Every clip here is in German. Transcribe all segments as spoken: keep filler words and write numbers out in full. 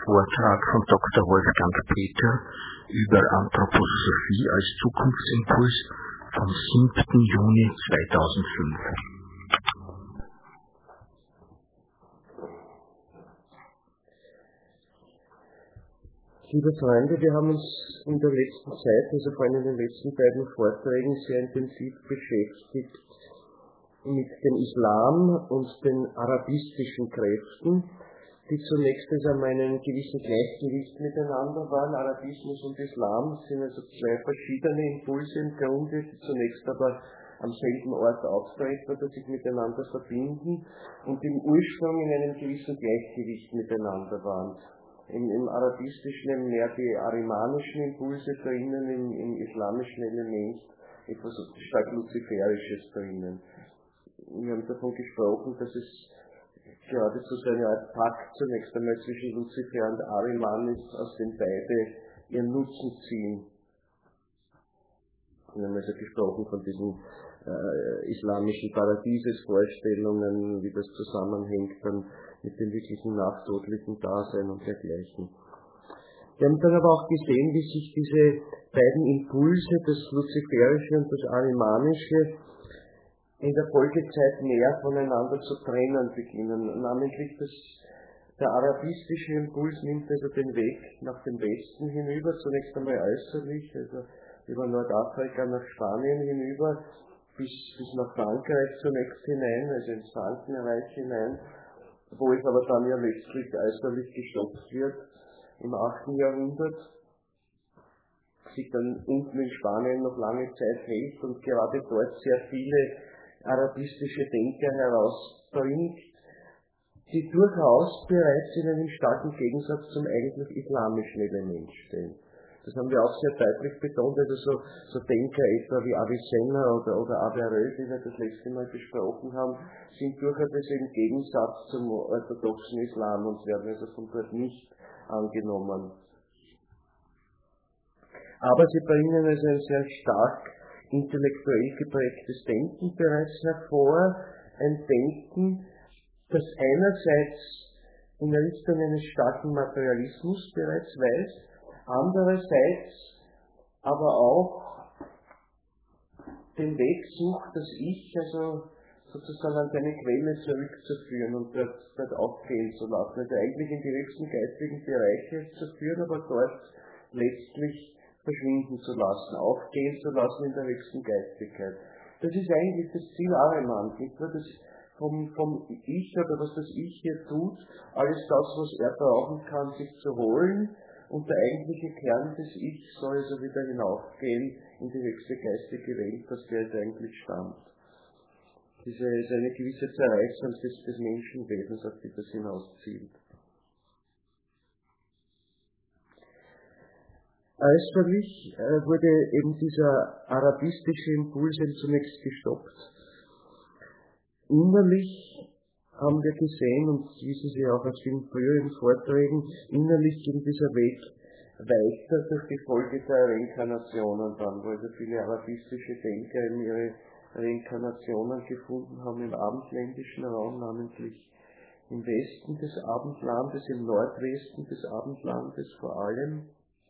Vortrag von Doktor Wolfgang Peter über Anthroposophie als Zukunftsimpuls vom siebten Juni zweitausendfünf. Liebe Freunde, wir haben uns in der letzten Zeit, also vor allem in den letzten beiden Vorträgen, sehr intensiv beschäftigt mit dem Islam und den arabistischen Kräften, die zunächst einmal in einem gewissen Gleichgewicht miteinander waren. Arabismus und Islam sind also zwei verschiedene Impulse im Grunde, die zunächst aber am selben Ort auftreten oder sich miteinander verbinden und im Ursprung in einem gewissen Gleichgewicht miteinander waren. Im, im Arabistischen eben mehr die arimanischen Impulse drinnen, im, im islamischen Element etwas stark Luziferisches drinnen. Wir haben davon gesprochen, dass es geradezu so eine Art Pakt zunächst einmal zwischen Luzifer und Ariman ist, aus dem beide ihren Nutzen ziehen. Wir haben also gesprochen von diesen äh, islamischen Paradiesesvorstellungen, wie das zusammenhängt dann mit dem wirklichen nachtodlichen Dasein und dergleichen. Wir haben dann aber auch gesehen, wie sich diese beiden Impulse, das Luziferische und das Arimanische, in der Folgezeit mehr voneinander zu trennen beginnen. Namentlich das, der arabistische Impuls nimmt also den Weg nach dem Westen hinüber, zunächst einmal äußerlich, also über Nordafrika nach Spanien hinüber, bis, bis nach Frankreich zunächst hinein, also ins Frankenreich hinein, wo es aber dann ja letztlich äußerlich gestoppt wird im achten Jahrhundert, sich dann unten in Spanien noch lange Zeit hält und gerade dort sehr viele arabistische Denker herausbringt, die durchaus bereits in einem starken Gegensatz zum eigentlich islamischen Element stehen. Das haben wir auch sehr deutlich betont, also so, so Denker etwa wie Avicenna oder, oder Averroes, die wir das letzte Mal besprochen haben, sind durchaus im Gegensatz zum orthodoxen Islam und werden also von dort nicht angenommen. Aber sie bringen also ein sehr stark intellektuell geprägtes Denken bereits hervor, ein Denken, das einerseits in Richtung eines starken Materialismus bereits weist, andererseits aber auch den Weg sucht, das Ich also sozusagen an seine Quelle zurückzuführen und dort, dort aufgehen zu lassen, also eigentlich in die höchsten geistigen Bereiche zu führen, aber dort letztlich verschwinden zu lassen, aufgehen zu lassen in der höchsten Geistigkeit. Das ist eigentlich das Ziel Ariman, nicht nur das vom, vom Ich oder was das Ich hier tut, alles das, was er brauchen kann, sich zu holen, und der eigentliche Kern des Ich soll also wieder hinaufgehen in die höchste geistige Welt, aus der es eigentlich stammt. Diese ist eine gewisse Zerreißung des, des Menschenwesens, auf die das hinauszielt. Äußerlich äh, wurde eben dieser arabistische Impuls eben zunächst gestoppt. Innerlich haben wir gesehen, und das wissen Sie auch aus vielen früheren Vorträgen, innerlich ging dieser Weg weiter durch die Folge der Reinkarnationen dann, wo also viele arabistische Denker eben ihre Reinkarnationen gefunden haben im abendländischen Raum, namentlich im Westen des Abendlandes, im Nordwesten des Abendlandes vor allem.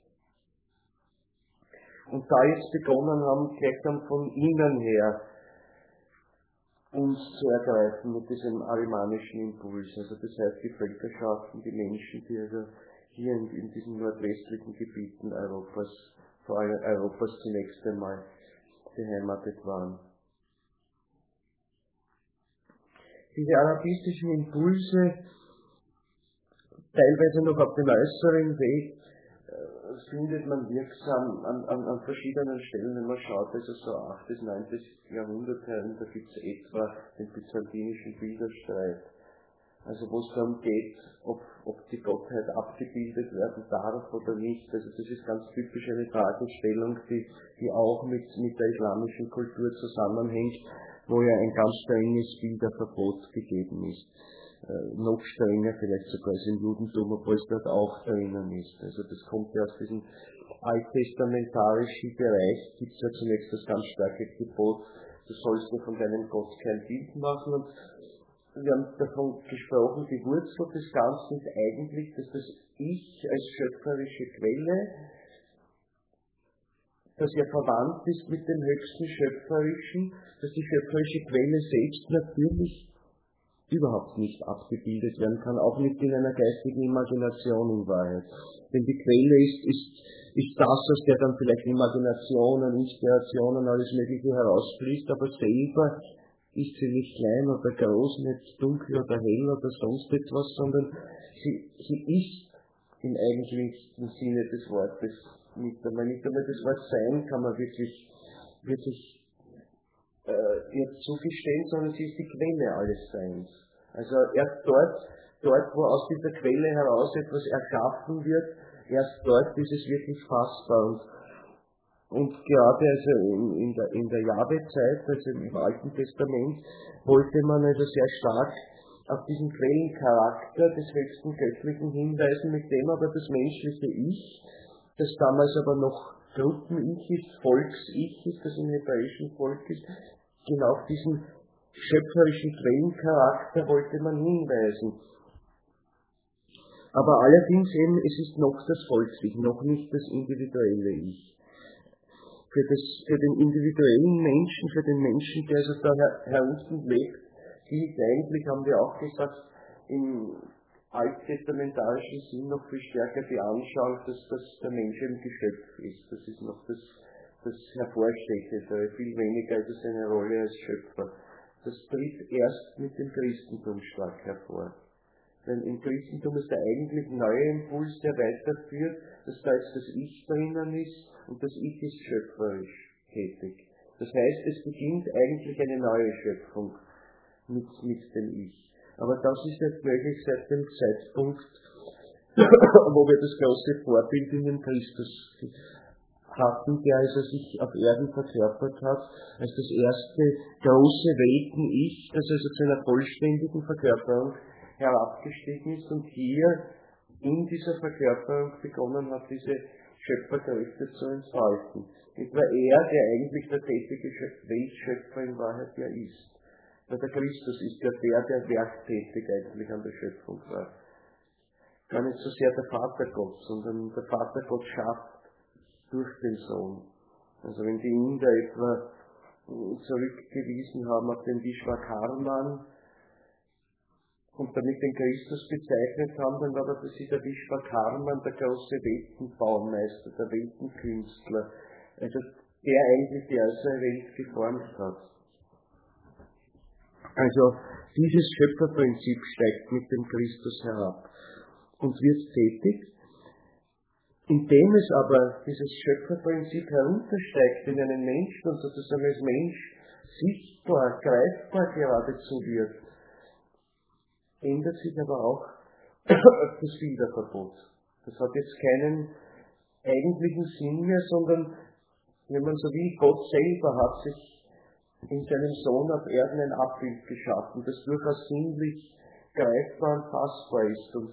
Und da jetzt begonnen haben, gleich dann von innen her uns zu ergreifen mit diesem arimanischen Impuls. Also das heißt die Völkerschaften, die Menschen, die also hier in, in diesen nordwestlichen Gebieten Europas, vor allem Europas zunächst einmal beheimatet waren. Diese arabistischen Impulse, teilweise noch auf dem äußeren Weg, findet man wirksam an, an, an verschiedenen Stellen, wenn man schaut, also so achtes, neuntes Jahrhundert herum, da gibt es etwa den byzantinischen Bilderstreit. Also wo es darum geht, ob, ob die Gottheit abgebildet werden darf oder nicht. Also das ist ganz typisch eine Fragestellung, die, die auch mit, mit der islamischen Kultur zusammenhängt, wo ja ein ganz strenges Bilderverbot gegeben ist. Äh, noch strenger vielleicht sogar als im Judentum, obwohl es dort auch drinnen ist. Also das kommt ja aus diesem alttestamentarischen Bereich, gibt es ja zunächst das ganz starke Gebot, du sollst dir von deinem Gott kein Bild machen, und wir haben davon gesprochen, die Wurzel des Ganzen ist eigentlich, dass das Ich als schöpferische Quelle, dass er verwandt ist mit dem höchsten Schöpferischen, dass die schöpferische Quelle selbst natürlich überhaupt nicht abgebildet werden kann, auch nicht in einer geistigen Imagination in Wahrheit. Denn die Quelle ist, ist, ist das, aus der dann vielleicht Imaginationen, Inspirationen, alles Mögliche herausfließt, aber selber ist sie nicht klein oder groß, nicht dunkel oder hell oder sonst etwas, sondern sie, sie ist im eigentlichsten Sinne des Wortes nicht einmal. Nicht einmal das Wort Sein kann man wirklich, wirklich äh, ihr zugestehen, sondern sie ist die Quelle alles Seins. Also erst dort, dort, wo aus dieser Quelle heraus etwas erschaffen wird, erst dort ist es wirklich fassbar. Und Und gerade also in, in der, in der Jahwe-Zeit, also im Alten Testament, wollte man also sehr stark auf diesen Quellencharakter des höchsten Göttlichen hinweisen, mit dem aber das menschliche Ich, das damals aber noch Gruppen-Ich ist, Volks-Ich ist, das im hebräischen Volk ist, genau auf diesen schöpferischen Quellencharakter wollte man hinweisen. Aber allerdings eben, es ist noch das Volks-Ich, noch nicht das individuelle Ich. Für, das, für den individuellen Menschen, für den Menschen, der also da her, herunten lebt, gilt eigentlich, haben wir auch gesagt, im alttestamentarischen Sinn noch viel stärker die Anschauung, dass, dass der Mensch ein Geschöpf ist. Das ist noch das, das Hervorstechende, viel weniger als seine Rolle als Schöpfer. Das tritt erst mit dem Christentum stark hervor. Denn im Christentum ist der eigentlich neue Impuls, der weiterführt, dass da jetzt das Ich drinnen ist und das Ich ist schöpferisch tätig. Das heißt, es beginnt eigentlich eine neue Schöpfung mit, mit dem Ich. Aber das ist nicht möglich seit dem Zeitpunkt, wo wir das große Vorbild in dem Christus hatten, der also sich auf Erden verkörpert hat, als das erste große Welten-Ich, das also zu einer vollständigen Verkörperung herabgestiegen ist und hier in dieser Verkörperung begonnen hat, diese Schöpferkräfte zu entfalten. Es war er, der eigentlich der tätige Weltschöpfer in Wahrheit ja ist. Weil der Christus ist ja der, der werktätig eigentlich an der Schöpfung war. Gar nicht so sehr der Vater Gott, sondern der Vater Gott schafft durch den Sohn. Also wenn die Inder etwa zurückgewiesen haben auf den Vishwakarman, und damit den Christus bezeichnet haben, dann war das der Vishwakarman, der große Weltenbaumeister, der Weltenkünstler, also der eigentlich die äußere Welt geformt hat. Also dieses Schöpferprinzip steigt mit dem Christus herab und wird tätig, indem es aber dieses Schöpferprinzip heruntersteigt in einen Menschen und sozusagen als Mensch sichtbar, greifbar geradezu wird, ändert sich aber auch das Wiederverbot. Das hat jetzt keinen eigentlichen Sinn mehr, sondern, wenn man so will, Gott selber hat sich in seinem Sohn auf Erden ein Abbild geschaffen, das durchaus sinnlich greifbar und fassbar ist. Und,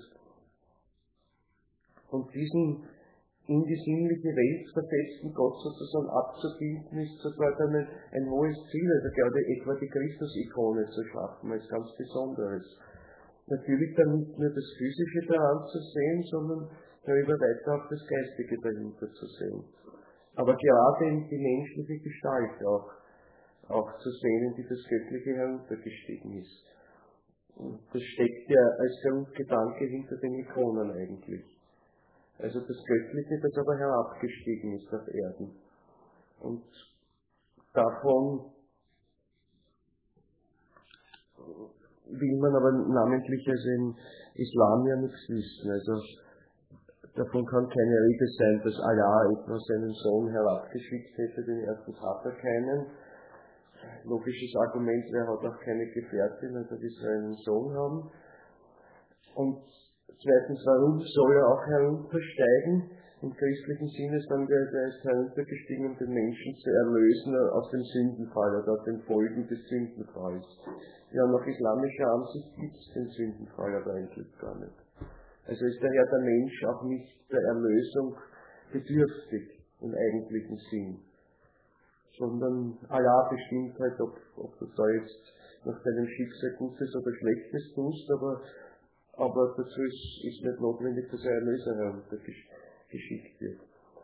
und diesen in die sinnliche Welt versetzten Gott sozusagen abzubilden, ist sogar dann ein, ein hohes Ziel, also gerade etwa die Christus-Ikone zu schaffen, als ganz Besonderes. Natürlich dann nicht nur das Physische daran zu sehen, sondern darüber weiter auch das Geistige dahinter zu sehen. Aber gerade in die menschliche Gestalt auch, auch zu sehen, in die das Göttliche heruntergestiegen ist. Und das steckt ja als Grundgedanke hinter den Ikonen eigentlich. Also das Göttliche, das aber herabgestiegen ist auf Erden. Und davon will man aber namentlich also im Islam ja nichts wissen. Also davon kann keine Rede sein, dass Allah etwa seinen Sohn herabgeschickt hätte, den ersten Vater keinen. Logisches Argument, wer hat auch keine Gefährtin, also wie soll einen Sohn haben. Und zweitens, warum soll er auch heruntersteigen? Im christlichen Sinne sagen wir, er ist heruntergestiegen, um den Menschen zu erlösen aus dem Sündenfall oder aus den Folgen des Sündenfalls. Ja, nach islamischer Ansicht gibt es den Sündenfall aber eigentlich gar nicht. Also ist daher der Mensch auch nicht der Erlösung bedürftig im eigentlichen Sinn, sondern Allah bestimmt halt, ob, ob du da jetzt nach deinem Schicksal Gutes oder Schlechtes tust, aber, aber dazu ist, ist nicht notwendig, dass ein Erlöser heruntergeschickt wird.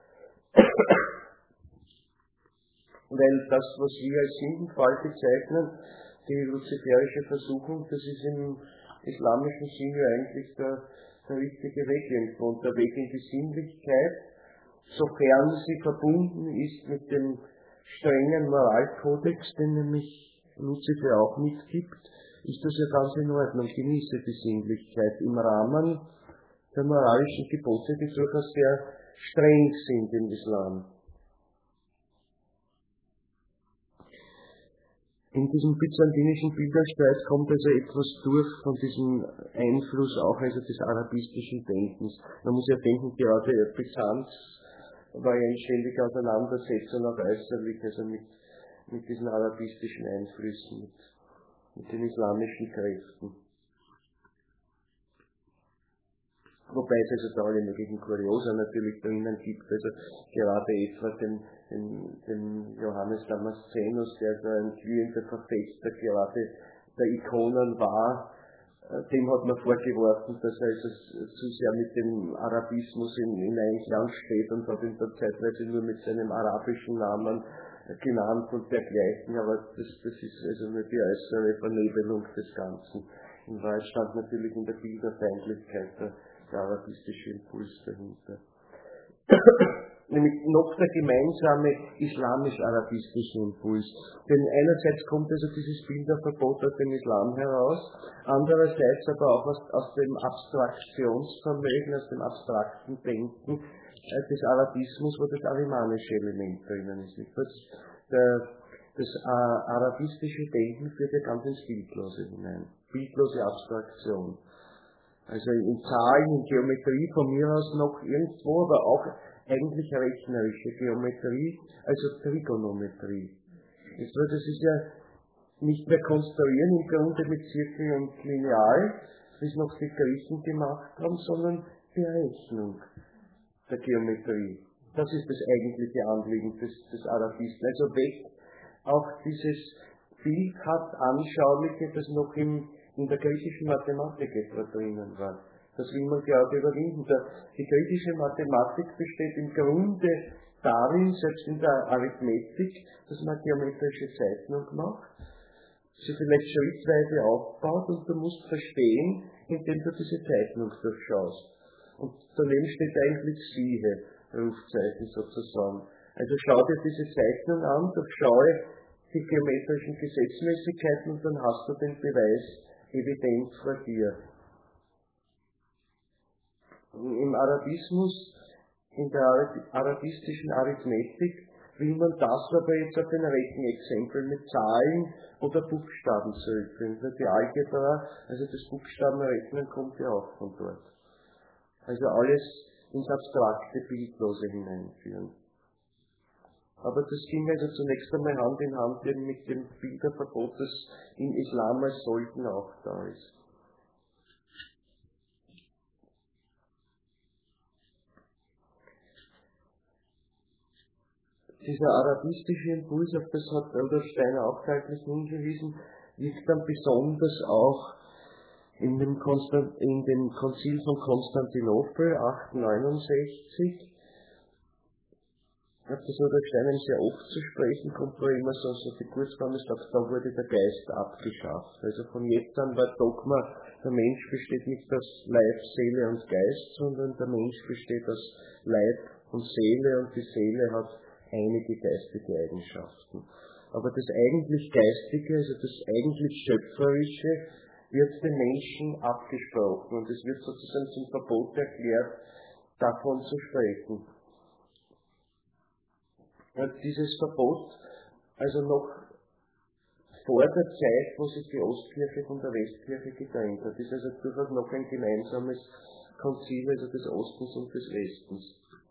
Weil das, was wir als Sündenfall bezeichnen, die luziferische Versuchung, das ist im islamischen Sinne eigentlich der, der richtige Weg irgendwo. Und der Weg in die Sinnlichkeit, sofern sie verbunden ist mit dem strengen Moralkodex, den nämlich Luzifer auch mitgibt, ist das ja ganz in Ordnung. Genieße die Sinnlichkeit im Rahmen der moralischen Gebote, die durchaus sehr streng sind im Islam. In diesem byzantinischen Bilderstreit kommt also etwas durch von diesem Einfluss auch also des arabistischen Denkens. Man muss ja denken, gerade Byzanz war ja eine ständige Auseinandersetzung auch äußerlich, also mit, mit diesen arabistischen Einflüssen, mit, mit den islamischen Kräften. Wobei es also da alle möglichen Kuriosa natürlich drinnen gibt, also gerade etwa den, den, den Johannes Damaszenus, der so ein glühender Verfechter gerade der Ikonen war, dem hat man vorgeworfen, dass er also zu sehr mit dem Arabismus in, in Einklang steht und hat ihn dann zeitweise nur mit seinem arabischen Namen genannt und dergleichen, aber das, das ist also nur die äußere Vernebelung des Ganzen. In Wahrheit stand natürlich in der Bilderfeindlichkeit der der arabistische Impuls dahinter. Nämlich noch der gemeinsame islamisch-arabistische Impuls. Denn einerseits kommt also dieses Bilderverbot aus dem Islam heraus, andererseits aber auch aus, aus dem Abstraktionsvermögen, aus dem abstrakten Denken äh, des Arabismus, wo das arimanische Element drinnen ist. Das, der, das äh, arabistische Denken führt ja ganz ins Bildlose hinein. Bildlose Abstraktion. Also in Zahlen, in Geometrie von mir aus noch irgendwo, aber auch eigentlich rechnerische Geometrie, also Trigonometrie. Das ist ja nicht mehr konstruieren im Grunde mit Zirkel und Lineal, wie es noch die Griechen gemacht haben, sondern Berechnung der Geometrie. Das ist das eigentliche Anliegen des, des Arabisten. Also weg auch dieses Bild hat anschauliche, das noch im in der griechischen Mathematik etwa drinnen war. Das will man gerade überwinden. Die griechische Mathematik besteht im Grunde darin, selbst in der Arithmetik, dass man geometrische Zeichnung macht, sie vielleicht schrittweise aufbaut und du musst verstehen, indem du diese Zeichnung durchschaust. Und daneben steht eigentlich siehe, Rufzeichen sozusagen. Also schau dir diese Zeichnung an, durchschaue die geometrischen Gesetzmäßigkeiten und dann hast du den Beweis evident vor dir. Im Arabismus, in der arabistischen Arithmetik, will man das aber jetzt auf den Rechenexempel mit Zahlen oder Buchstaben zurückführen. Die Algebra, also das Buchstabenrechnen, kommt ja auch von dort. Also alles ins abstrakte, Bildlose hineinführen. Aber das ging also zunächst einmal Hand in Hand mit dem Bilderverbot, das im Islam als solchen auch da ist. Dieser arabistische Impuls, auf das hat Rudolf Steiner auch deutlich hingewiesen, wirkt dann besonders auch in dem, Konstant, in dem Konzil von Konstantinopel achthundertneunundsechzig. Ich habe das Rudolf Steiner sehr oft zu sprechen, kommt da immer so, so die Kurzform ist, da wurde der Geist abgeschafft. Also von jetzt an war Dogma, der Mensch besteht nicht aus Leib, Seele und Geist, sondern der Mensch besteht aus Leib und Seele und die Seele hat einige geistige Eigenschaften. Aber das eigentlich Geistige, also das eigentlich Schöpferische, wird den Menschen abgesprochen und es wird sozusagen zum Verbot erklärt, davon zu sprechen. Ja, dieses Verbot, also noch vor der Zeit, wo sich die Ostkirche von der Westkirche getrennt hat, ist also durchaus noch ein gemeinsames Konzil, also des Ostens und des Westens.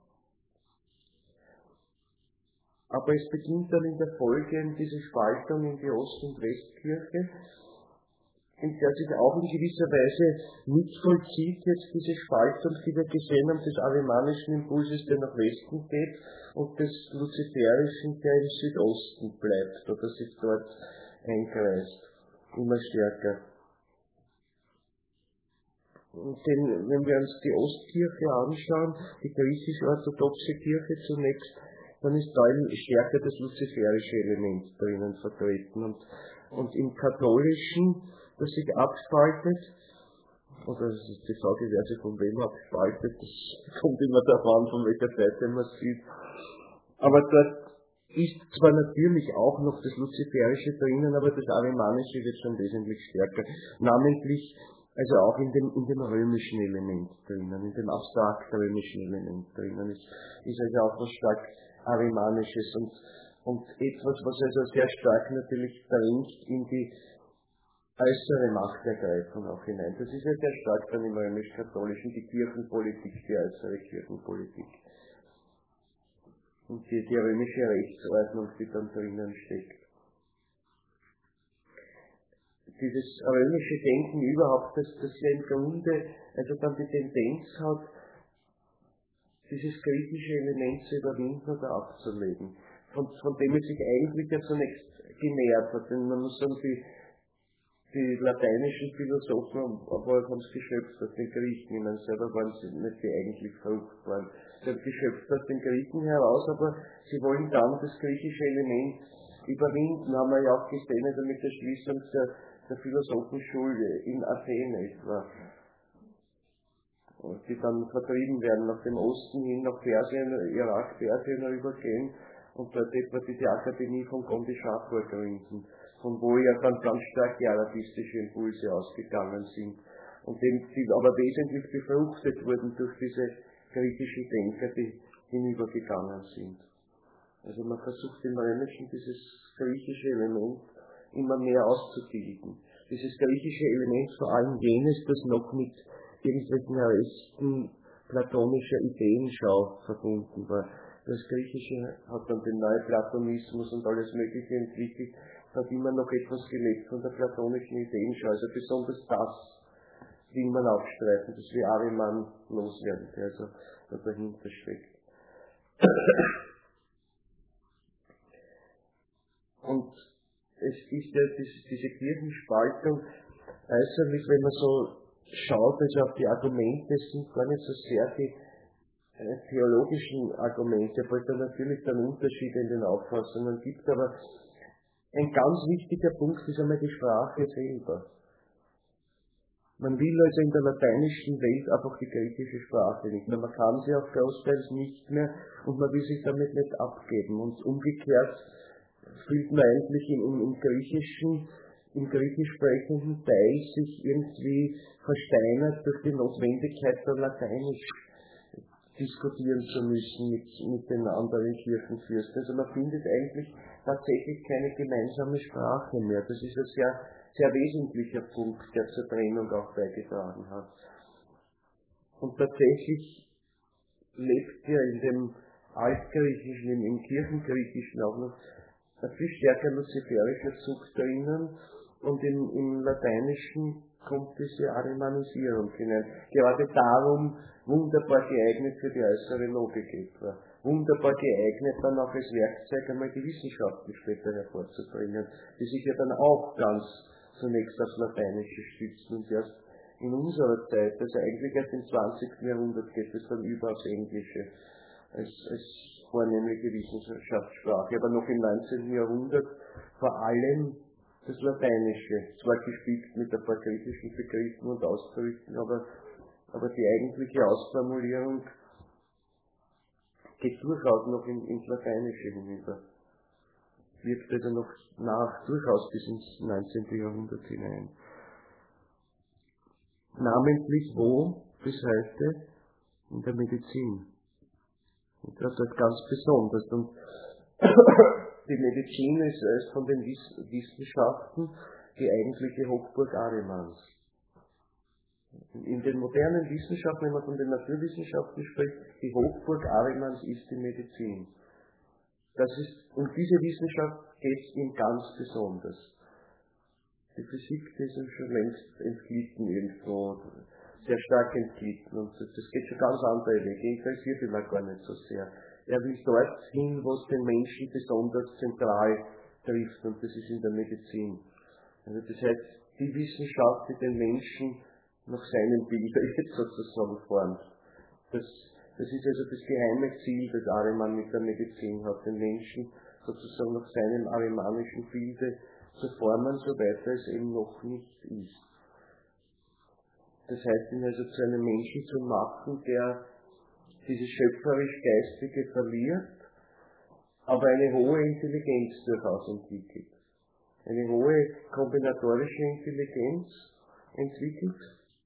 Aber es beginnt dann in der Folge diese Spaltung in die Ost- und Westkirche, in der sich auch in gewisser Weise mitvollzieht jetzt diese Spaltung, die wir gesehen haben, des arimanischen Impulses, der nach Westen geht, und des luziferischen, der im Südosten bleibt oder sich dort einkreist. immer stärker. Denn wenn wir uns die Ostkirche anschauen, die griechisch-orthodoxe Kirche zunächst, dann ist deutlich stärker das luziferische Element drinnen vertreten. Und, und im Katholischen, das sich abspaltet, oder das ist die Frage, wer sich von wem abspaltet, das kommt immer darauf an, von welcher Seite man sieht. Aber dort ist zwar natürlich auch noch das Luziferische drinnen, aber das Arimanische wird schon wesentlich stärker. Namentlich also auch in dem, in dem römischen Element drinnen, in dem abstrakt römischen Element drinnen ist, ist also auch was stark Arimanisches und, und etwas, was also sehr stark natürlich drängt in die äußere Machtergreifung auch hinein. Das ist ja sehr stark dann im römisch-katholischen, die Kirchenpolitik, die äußere Kirchenpolitik. Und die, die römische Rechtsordnung, die dann drinnen steckt. Dieses römische Denken überhaupt, dass das ja im Grunde also dann die Tendenz hat, dieses kritische Element zu überwinden oder abzulegen, von, von dem es sich eigentlich ja zunächst genähert hat. Denn man muss sagen, die, die lateinischen Philosophen, obwohl haben es geschöpft aus den Griechen, ich meine, selber waren sie nicht die eigentlich fruchtbaren. Sie haben geschöpft aus den Griechen heraus, aber sie wollen dann das griechische Element überwinden, haben wir ja auch gesehen, also mit der Schließung der der Philosophenschule in Athen etwa, die dann vertrieben werden nach dem Osten hin, nach Persien, Irak, Persien rübergehen und dort etwa diese Akademie von Gondischapur gründen, von wo ja dann ganz stark die arabistische Impulse ausgegangen sind und dem die aber wesentlich befruchtet wurden durch diese griechischen Denker, die hinübergegangen sind. Also man versucht im Römischen dieses griechische Element immer mehr auszubilden. Dieses griechische Element, vor allem jenes, das noch mit irgendwelchen Resten platonischer Ideenschau verbunden war. Das Griechische hat dann den Neuplatonismus und alles Mögliche entwickelt, hat immer noch etwas gelebt von der platonischen Ideenschau. Also besonders das will man aufstreifen, dass wir Ariman loswerden, der also da dahinter steckt. Und es ist ja diese Kirchenspaltung äußerlich, wenn man so schaut, also auf die Argumente, sind gar nicht so sehr die äh, theologischen Argumente, weil es da natürlich dann Unterschiede in den Auffassungen gibt, aber ein ganz wichtiger Punkt ist einmal die Sprache selber. Man will also in der lateinischen Welt einfach die griechische Sprache nicht mehr. Man kann sie auch großteils nicht mehr und man will sich damit nicht abgeben. Und umgekehrt fühlt man eigentlich im, im, im griechischen, im griechisch sprechenden Teil sich irgendwie versteinert durch die Notwendigkeit, da Lateinisch diskutieren zu müssen mit, mit den anderen Kirchenfürsten. Also man findet eigentlich tatsächlich keine gemeinsame Sprache mehr. Das ist ein sehr, sehr wesentlicher Punkt, der zur Trennung auch beigetragen hat. Und tatsächlich lebt ja in dem Altgriechischen, im, im Kirchengriechischen auch noch ein viel stärker luziferischer Zug drinnen und im, im Lateinischen kommt diese Arimanisierung hinein. Gerade darum wunderbar geeignet für die äußere Logik etwa. Wunderbar geeignet dann auch als Werkzeug einmal die Wissenschaften später hervorzubringen, die sich ja dann auch ganz zunächst aufs Lateinische stützen und erst in unserer Zeit, also eigentlich erst im zwanzigsten Jahrhundert geht es dann über aufs Englische als, als vornehmliche Wissenschaftssprache, aber noch im neunzehnten Jahrhundert vor allem das Lateinische, zwar gespickt mit ein paar griechischen Begriffen und Ausdrücken, aber, aber die eigentliche Ausformulierung geht durchaus noch in, ins Lateinische hinüber. Wirkt also noch nach, durchaus bis ins neunzehnten Jahrhundert hinein. Namentlich wo bis heute? In der Medizin. Und das ist ganz besonders. Und die Medizin ist, ist von den Wiss- Wissenschaften die eigentliche Hochburg Arimans. In den modernen Wissenschaften, wenn man von den Naturwissenschaften spricht, die Hochburg Arimans ist die Medizin. Das ist, um diese Wissenschaft geht es ihm ganz besonders. Die Physik ist ihm schon längst entglitten irgendwo, sehr stark entglitten, und das geht schon ganz andere Wege, interessiert ihn gar nicht so sehr. Er will dorthin, wo es den Menschen besonders zentral trifft, und das ist in der Medizin. Also das heißt, die Wissenschaft, die den Menschen nach seinem Bild jetzt sozusagen formt. Das, das ist also das geheime Ziel, das Ahriman mit der Medizin hat, den Menschen sozusagen nach seinem arimanischen Bilde zu formen, soweit er es eben noch nicht ist. Das heißt, ihn also zu einem Menschen zu machen, der diese schöpferisch-geistige verliert, aber eine hohe Intelligenz durchaus entwickelt. Eine hohe kombinatorische Intelligenz entwickelt.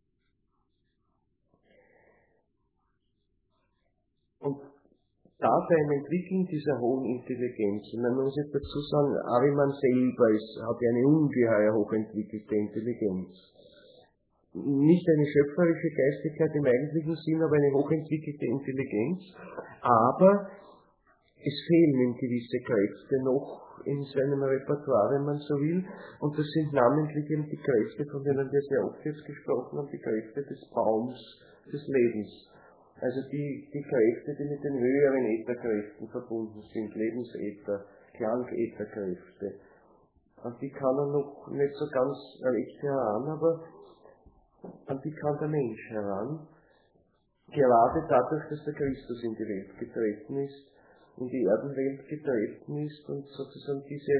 Und da beim Entwickeln dieser hohen Intelligenz, und man muss jetzt dazu sagen, Ahriman selber ist, hat eine ungeheuer hochentwickelte Intelligenz. Nicht eine schöpferische Geistigkeit im eigentlichen Sinn, aber eine hochentwickelte Intelligenz. Aber es fehlen ihm gewisse Kräfte noch in seinem Repertoire, wenn man so will. Und das sind namentlich eben die Kräfte, von denen wir sehr oft jetzt gesprochen haben, die Kräfte des Baums des Lebens. Also die, die Kräfte, die mit den höheren Ätherkräften verbunden sind, Lebensäther, Klangätherkräfte. An die kann er noch nicht so ganz recht heran, aber an die kann der Mensch heran. Gerade dadurch, dass der Christus in die Welt getreten ist, in die Erdenwelt getreten ist und sozusagen diese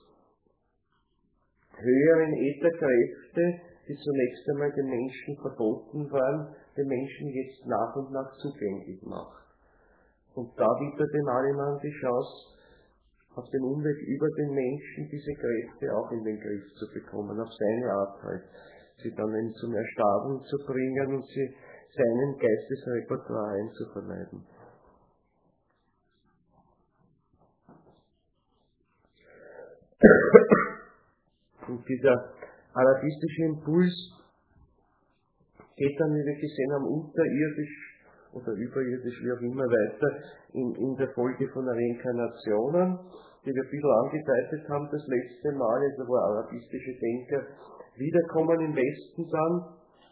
höheren Ätherkräfte, die zunächst einmal den Menschen verboten waren, den Menschen jetzt nach und nach zugänglich macht. Und da bietet dem Ahriman die Chance, auf dem Umweg über den Menschen diese Kräfte auch in den Griff zu bekommen, auf seine Art halt, sie dann eben zum Erstarben zu bringen und sie seinem Geistesrepertoire einzuverleiben. Und dieser arabistische Impuls geht dann, wie wir gesehen haben, unterirdisch oder überirdisch, wie auch immer, weiter in, in der Folge von Reinkarnationen, die wir ein bisschen angedeutet haben das letzte Mal, also wo arabistische Denker wiederkommen im Westen dann.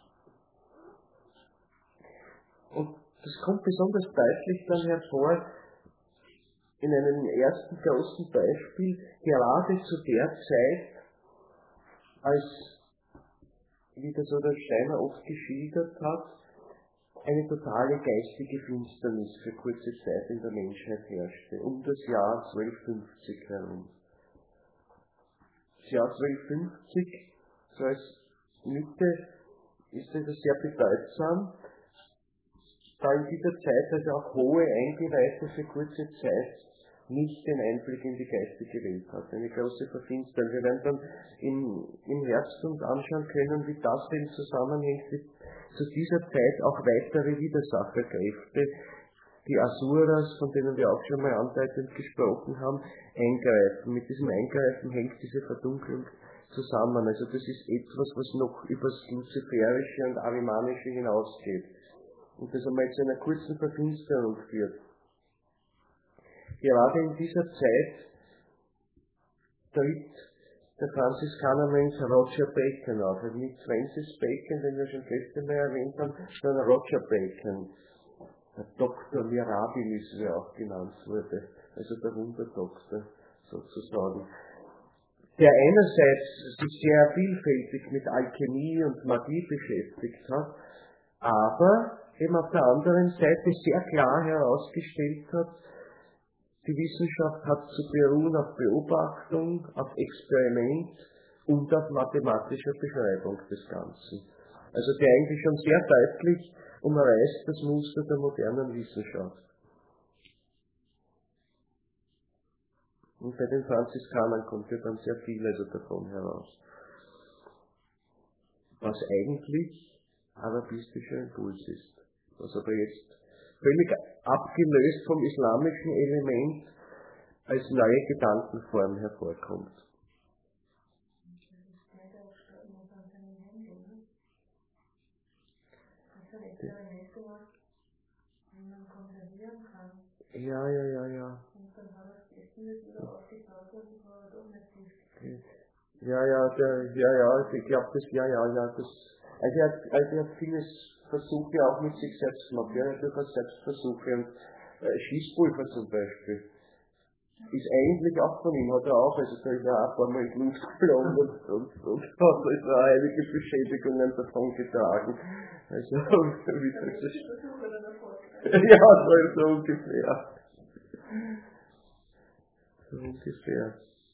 Und das kommt besonders deutlich dann hervor in einem ersten großen Beispiel, gerade zu der Zeit, als, wie das Rudolf Steiner oft geschildert hat, eine totale geistige Finsternis für kurze Zeit in der Menschheit herrschte, um das Jahr zwölfhundertfünfzig herum. Das Jahr zwölfhundertfünfzig, so als Mitte, ist also sehr bedeutsam, da in dieser Zeit also auch hohe Eingeweihte für kurze Zeit nicht den Einblick in die geistige Welt hat. Eine große Verfinsterung. Wir werden dann im, im Herbst uns anschauen können, wie das denn zusammenhängt, wie zu dieser Zeit auch weitere Widersacherkräfte, die Asuras, von denen wir auch schon mal andeutend gesprochen haben, eingreifen. Mit diesem Eingreifen hängt diese Verdunklung zusammen. Also das ist etwas, was noch über das Luziferische und Arimanische hinausgeht. Und das einmal zu einer kurzen Verfinsterung führt. Gerade in dieser Zeit tritt der Franziskanermensch Roger Bacon auf. Also nicht Francis Bacon, den wir schon das letzte Mal erwähnt haben, sondern Roger Bacon. Der Doktor Mirabilis, wie er auch genannt wurde. Also der Wunderdoktor sozusagen. Der einerseits sich sehr vielfältig mit Alchemie und Magie beschäftigt hat, aber eben auf der anderen Seite sehr klar herausgestellt hat, die Wissenschaft hat zu beruhen auf Beobachtung, auf Experiment und auf mathematischer Beschreibung des Ganzen. Also der eigentlich schon sehr deutlich umreißt das Muster der modernen Wissenschaft. Und bei den Franziskanern kommt ja dann sehr viel also davon heraus. Was eigentlich arabistischer Impuls ist. Was aber jetzt völlig abgelöst vom islamischen Element als neue Gedankenform hervorkommt. Ja, ja, ja, ja. Ja, ja, der, ja, ja, ich glaube, das, ja, ja, ja, das, also er hat, also er hat vieles Versuche auch mit sich selbst gemacht, ja, er hat durchaus Selbstversuche und äh, Schießpulver zum Beispiel. ist eigentlich auch von ihm, hat er auch, also da ist er auch ein paar Mal in die Luft geflogen und, und, und hat also auch einige Beschädigungen davon getragen. Also, wie soll ich das? Ja, so, so ungefähr. So ungefähr.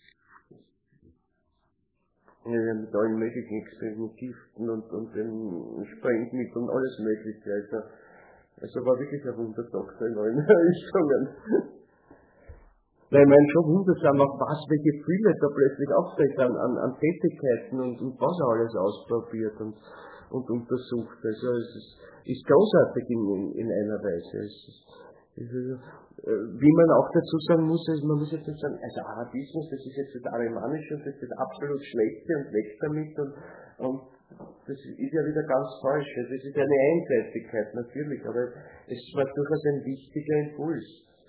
Ja, wir haben mit allen möglichen Experimentgiften und, und den Sprengmitteln, alles mögliche. Also, also war wirklich ein Wunderdoktor in allen Richtungen. Weil man schon wundersam auch was, welche Fülle da plötzlich auftritt an, an, an Tätigkeiten und, und was er alles ausprobiert und, und untersucht. Also es ist, ist großartig in, in, in einer Weise. Es ist, es ist, wie man auch dazu sagen muss, also man muss jetzt nicht sagen, also Arabismus, das ist jetzt das Arimanische und das ist das absolut Schlechte und weg damit und, und das ist ja wieder ganz falsch. Das ist eine Einseitigkeit natürlich, aber es war durchaus ein wichtiger Impuls.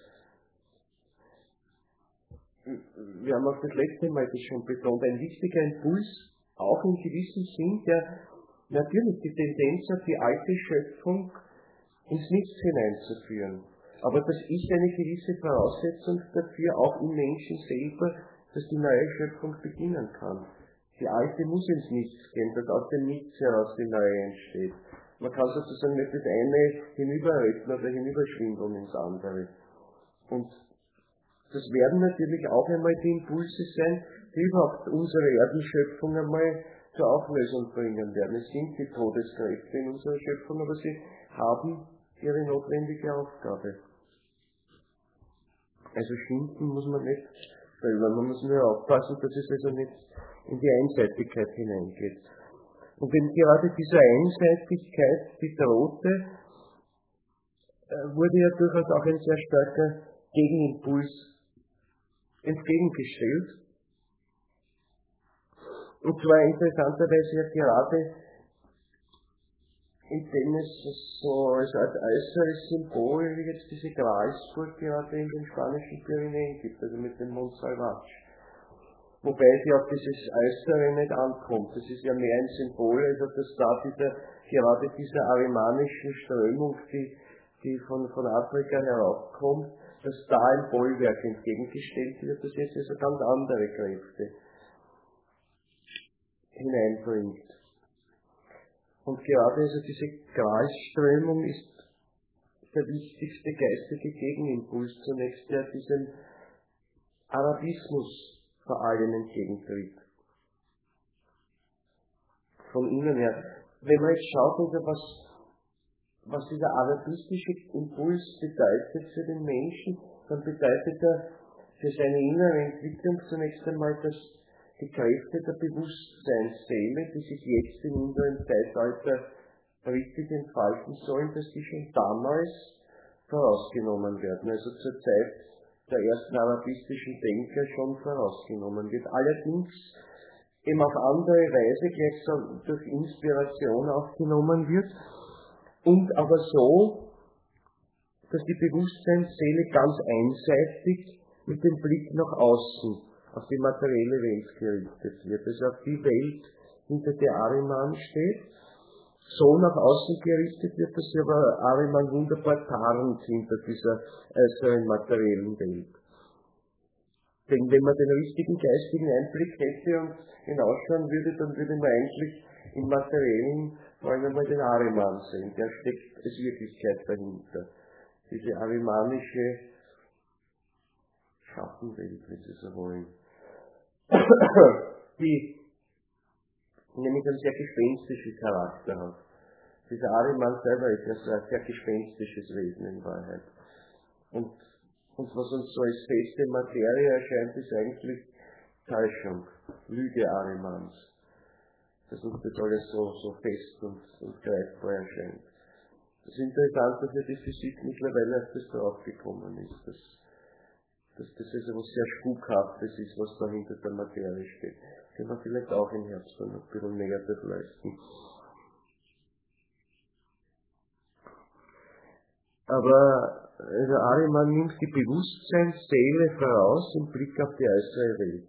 Wir haben auch das letzte Mal das schon betont, ein wichtiger Impuls, auch in gewissem Sinn, der natürlich die Tendenz hat, die alte Schöpfung ins Nichts hineinzuführen. Aber das ist eine gewisse Voraussetzung dafür, auch im Menschen selber, dass die neue Schöpfung beginnen kann. Die alte muss ins Nichts gehen, dass aus dem Nichts heraus die neue entsteht. Man kann sozusagen nicht das eine hinüberretten oder hinüberschwindeln ins andere. Und das werden natürlich auch einmal die Impulse sein, die überhaupt unsere Erdenschöpfung einmal zur Auflösung bringen werden. Es sind die Todeskräfte in unserer Schöpfung, aber sie haben ihre notwendige Aufgabe. Also schimpfen muss man nicht selber, man muss nur aufpassen, dass es also nicht in die Einseitigkeit hineingeht. Und wenn gerade diese Einseitigkeit, die drohte, wurde ja durchaus auch ein sehr starker Gegenimpuls entgegengestellt. Und zwar interessanterweise ja gerade, indem es so als Art äußeres Symbol wie jetzt diese Gralsburg gerade in den spanischen Pyrenäen gibt, also mit dem Mont Salvatge. Wobei sie auf dieses Äußere nicht ankommt. Das ist ja mehr ein Symbol, also dass da dieser, gerade dieser arimanischen Strömung, die, die von, von Afrika heraufkommt, dass da ein Bollwerk entgegengestellt wird, das jetzt also ganz andere Kräfte hineinbringt. Und gerade also diese Gralsströmung ist der wichtigste geistige Gegenimpuls zunächst, der diesem Arabismus vor allem entgegentritt. Von innen her. Wenn man jetzt schaut, also was was dieser arabistische Impuls bedeutet für den Menschen, dann bedeutet er für seine innere Entwicklung zunächst einmal, dass die Kräfte der Bewusstseinsseele, die sich jetzt in unserem Zeitalter richtig entfalten sollen, dass die schon damals vorausgenommen werden, also zur Zeit der ersten arabistischen Denker schon vorausgenommen wird. Allerdings eben auf andere Weise gleich so durch Inspiration aufgenommen wird, und aber so, dass die Bewusstseinsseele ganz einseitig mit dem Blick nach außen auf die materielle Welt gerichtet wird. Also auf die Welt, hinter der Ahriman steht, so nach außen gerichtet wird, dass sie aber Ahriman wunderbar tarnt hinter dieser äußeren materiellen Welt. Denn wenn man den richtigen geistigen Einblick hätte und hinausschauen würde, dann würde man eigentlich im Materiellen vor allem einmal den Ahriman sehen. Der steckt als Wirklichkeit dahinter. Diese ahrimanische Schattenwelt, wenn Sie so wollen. Die nämlich einen sehr gespenstischen Charakter hat. Dieser Ahriman selber ist ja so ein sehr gespenstisches Wesen in Wahrheit. Und, und was uns so als feste Materie erscheint, ist eigentlich Täuschung, Lüge Ahrimans. Dass uns das alles so, so fest und, und greifbar erscheint. Das ist interessant, dass ja die Physik mittlerweile auf das draufgekommen ist, dass, dass das also was sehr Spukhaftes ist, was da hinter der Materie steht. Können wir vielleicht auch im Herbst dann ein bisschen näher durchleuchten. Aber also Ahriman nimmt die Bewusstseinsseele voraus im Blick auf die äußere Welt.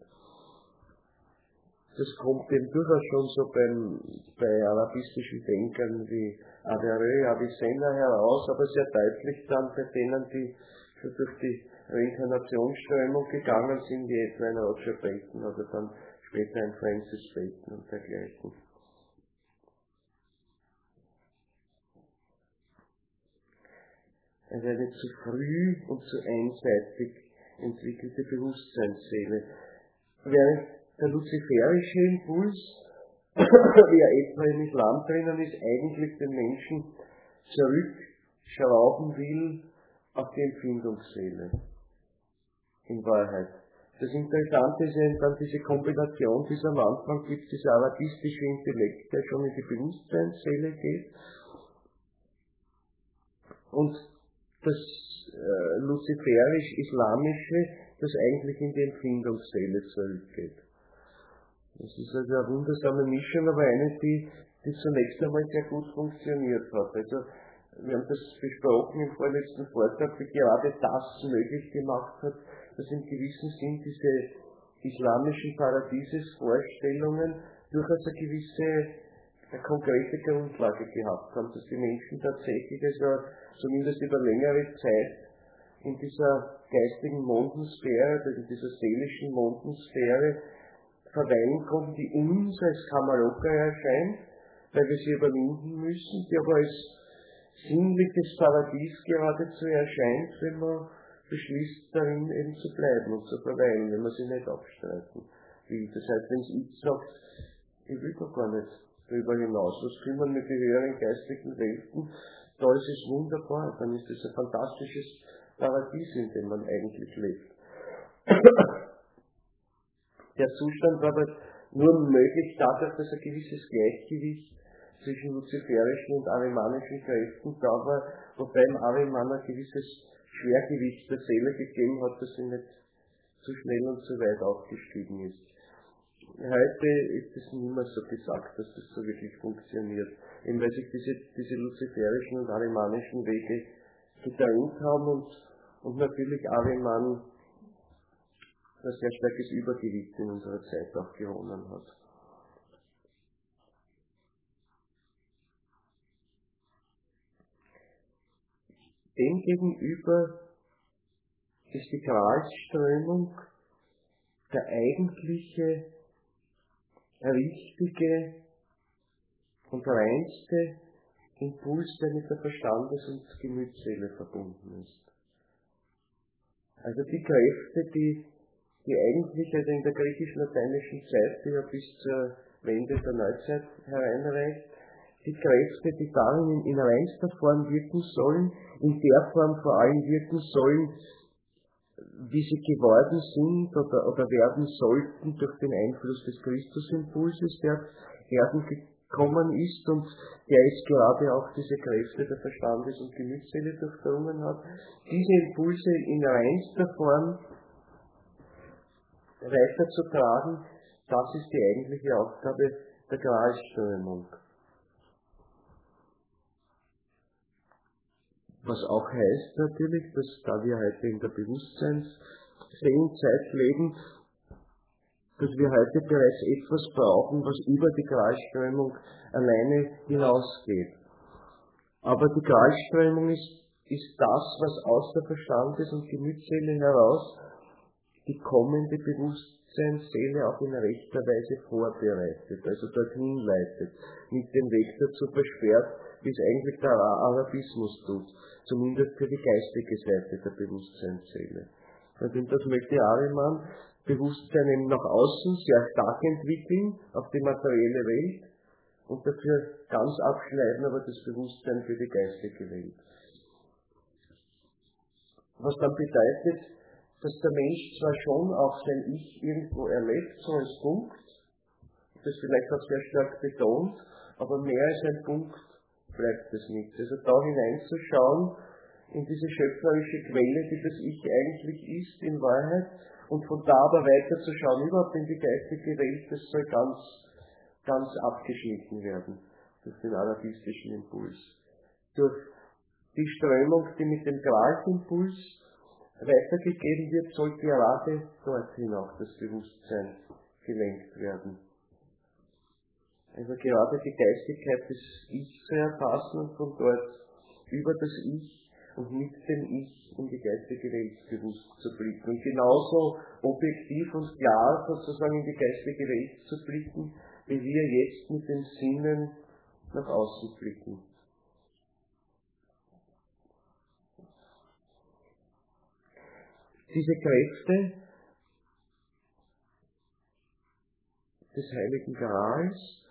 Das kommt eben durchaus schon so beim, bei arabistischen Denkern wie Averroes, Avicenna heraus, aber sehr deutlich dann bei denen, die so durch die Reinkarnationsströmung gegangen sind, wie etwa ein Roger Bacon oder dann später ein Francis Bacon und dergleichen. Also eine zu früh und zu einseitig entwickelte Bewusstseinsseele. Während der luziferische Impuls, wie er etwa im Islam drinnen ist, eigentlich den Menschen zurückschrauben will auf die Empfindungsseele. In Wahrheit. Das Interessante ist ja dann diese Kombination, die es am Anfang gibt, dieser arabistische Intellekt, der schon in die Bewusstseinsseele geht, und das äh, luziferisch-islamische, das eigentlich in die Empfindungsseele zurückgeht. Das ist also eine wundersame Mischung, aber eine, die, die zunächst einmal sehr gut funktioniert hat. Also, wir haben das besprochen im vorletzten Vortrag, wie gerade das möglich gemacht hat, dass im gewissen Sinn diese islamischen Paradiesesvorstellungen durchaus eine gewisse, eine konkrete Grundlage gehabt haben, dass die Menschen tatsächlich also zumindest über längere Zeit in dieser geistigen Mondensphäre, in dieser seelischen Mondensphäre verweilen konnten, die uns als Kamaloka erscheint, weil wir sie überwinden müssen, die aber als sinnliches Paradies geradezu erscheint, wenn man beschließt, darin eben zu bleiben und zu verweilen, wenn man sie nicht abstreiten will. Das heißt, wenn es ich sagt, ich will doch gar nicht darüber hinaus, was kümmern mit den höheren geistigen Welten, da ist es wunderbar, dann ist es ein fantastisches Paradies, in dem man eigentlich lebt. Der Zustand war aber nur möglich dadurch, dass ein gewisses Gleichgewicht zwischen luziferischen und arimanischen Kräften da war, wobei im Ariman ein gewisses Schwergewicht der Seele gegeben hat, dass sie nicht zu schnell und zu weit aufgestiegen ist. Heute ist es nicht mehr so gesagt, dass das so wirklich funktioniert, eben weil sich diese, diese luziferischen und arimanischen Wege getrennt haben und, und natürlich Ariman ein sehr starkes Übergewicht in unserer Zeit auch gewonnen hat. Demgegenüber ist die Gralsströmung der eigentliche, richtige und reinste Impuls, der mit der Verstandes- und Gemütsseele verbunden ist. Also die Kräfte, die, die eigentlich also in der griechisch-lateinischen Zeit, die ja bis zur Wende der Neuzeit hereinreicht, die Kräfte, die darin in, in reinster Form wirken sollen, in der Form vor allem wirken sollen, wie sie geworden sind oder, oder werden sollten durch den Einfluss des Christusimpulses, der Erden gekommen ist und der jetzt gerade auch diese Kräfte der Verstandes- und Gemütsseele durchdrungen hat. Diese Impulse in reinster Form weiterzutragen, das ist die eigentliche Aufgabe der Gralsströmung. Was auch heißt natürlich, dass da wir heute in der Bewusstseinsseelenzeit leben, dass wir heute bereits etwas brauchen, was über die Gralsströmung alleine hinausgeht. Aber die Gralsströmung ist, ist das, was aus der Verstandes- und Gemütsseele heraus die kommende Bewusstseinsseele auch in rechter Weise vorbereitet, also dorthin leitet, nicht den Weg dazu versperrt, wie es eigentlich der Arabismus tut, zumindest für die geistige Seite der Bewusstseinsseele. Und das möchte Ariman Bewusstsein eben nach außen sehr stark entwickeln, auf die materielle Welt, und dafür ganz abschneiden, aber das Bewusstsein für die geistige Welt. Was dann bedeutet, dass der Mensch zwar schon auch sein Ich irgendwo erlebt, so als Punkt, das vielleicht auch sehr stark betont, aber mehr als ein Punkt bleibt es nicht. Also da hineinzuschauen in diese schöpferische Quelle, die das Ich eigentlich ist in Wahrheit, und von da aber weiterzuschauen überhaupt in die geistige Welt, das soll ganz, ganz abgeschnitten werden durch den arabistischen Impuls. Durch die Strömung, die mit dem Gralsimpuls weitergegeben wird, soll gerade dorthin auch das Bewusstsein gelenkt werden. Also gerade die Geistigkeit des Ich zu erfassen und von dort über das Ich und mit dem Ich in die geistige Welt bewusst zu blicken. Und genauso objektiv und klar sozusagen in die geistige Welt zu blicken, wie wir jetzt mit den Sinnen nach außen blicken. Diese Kräfte des Heiligen Grals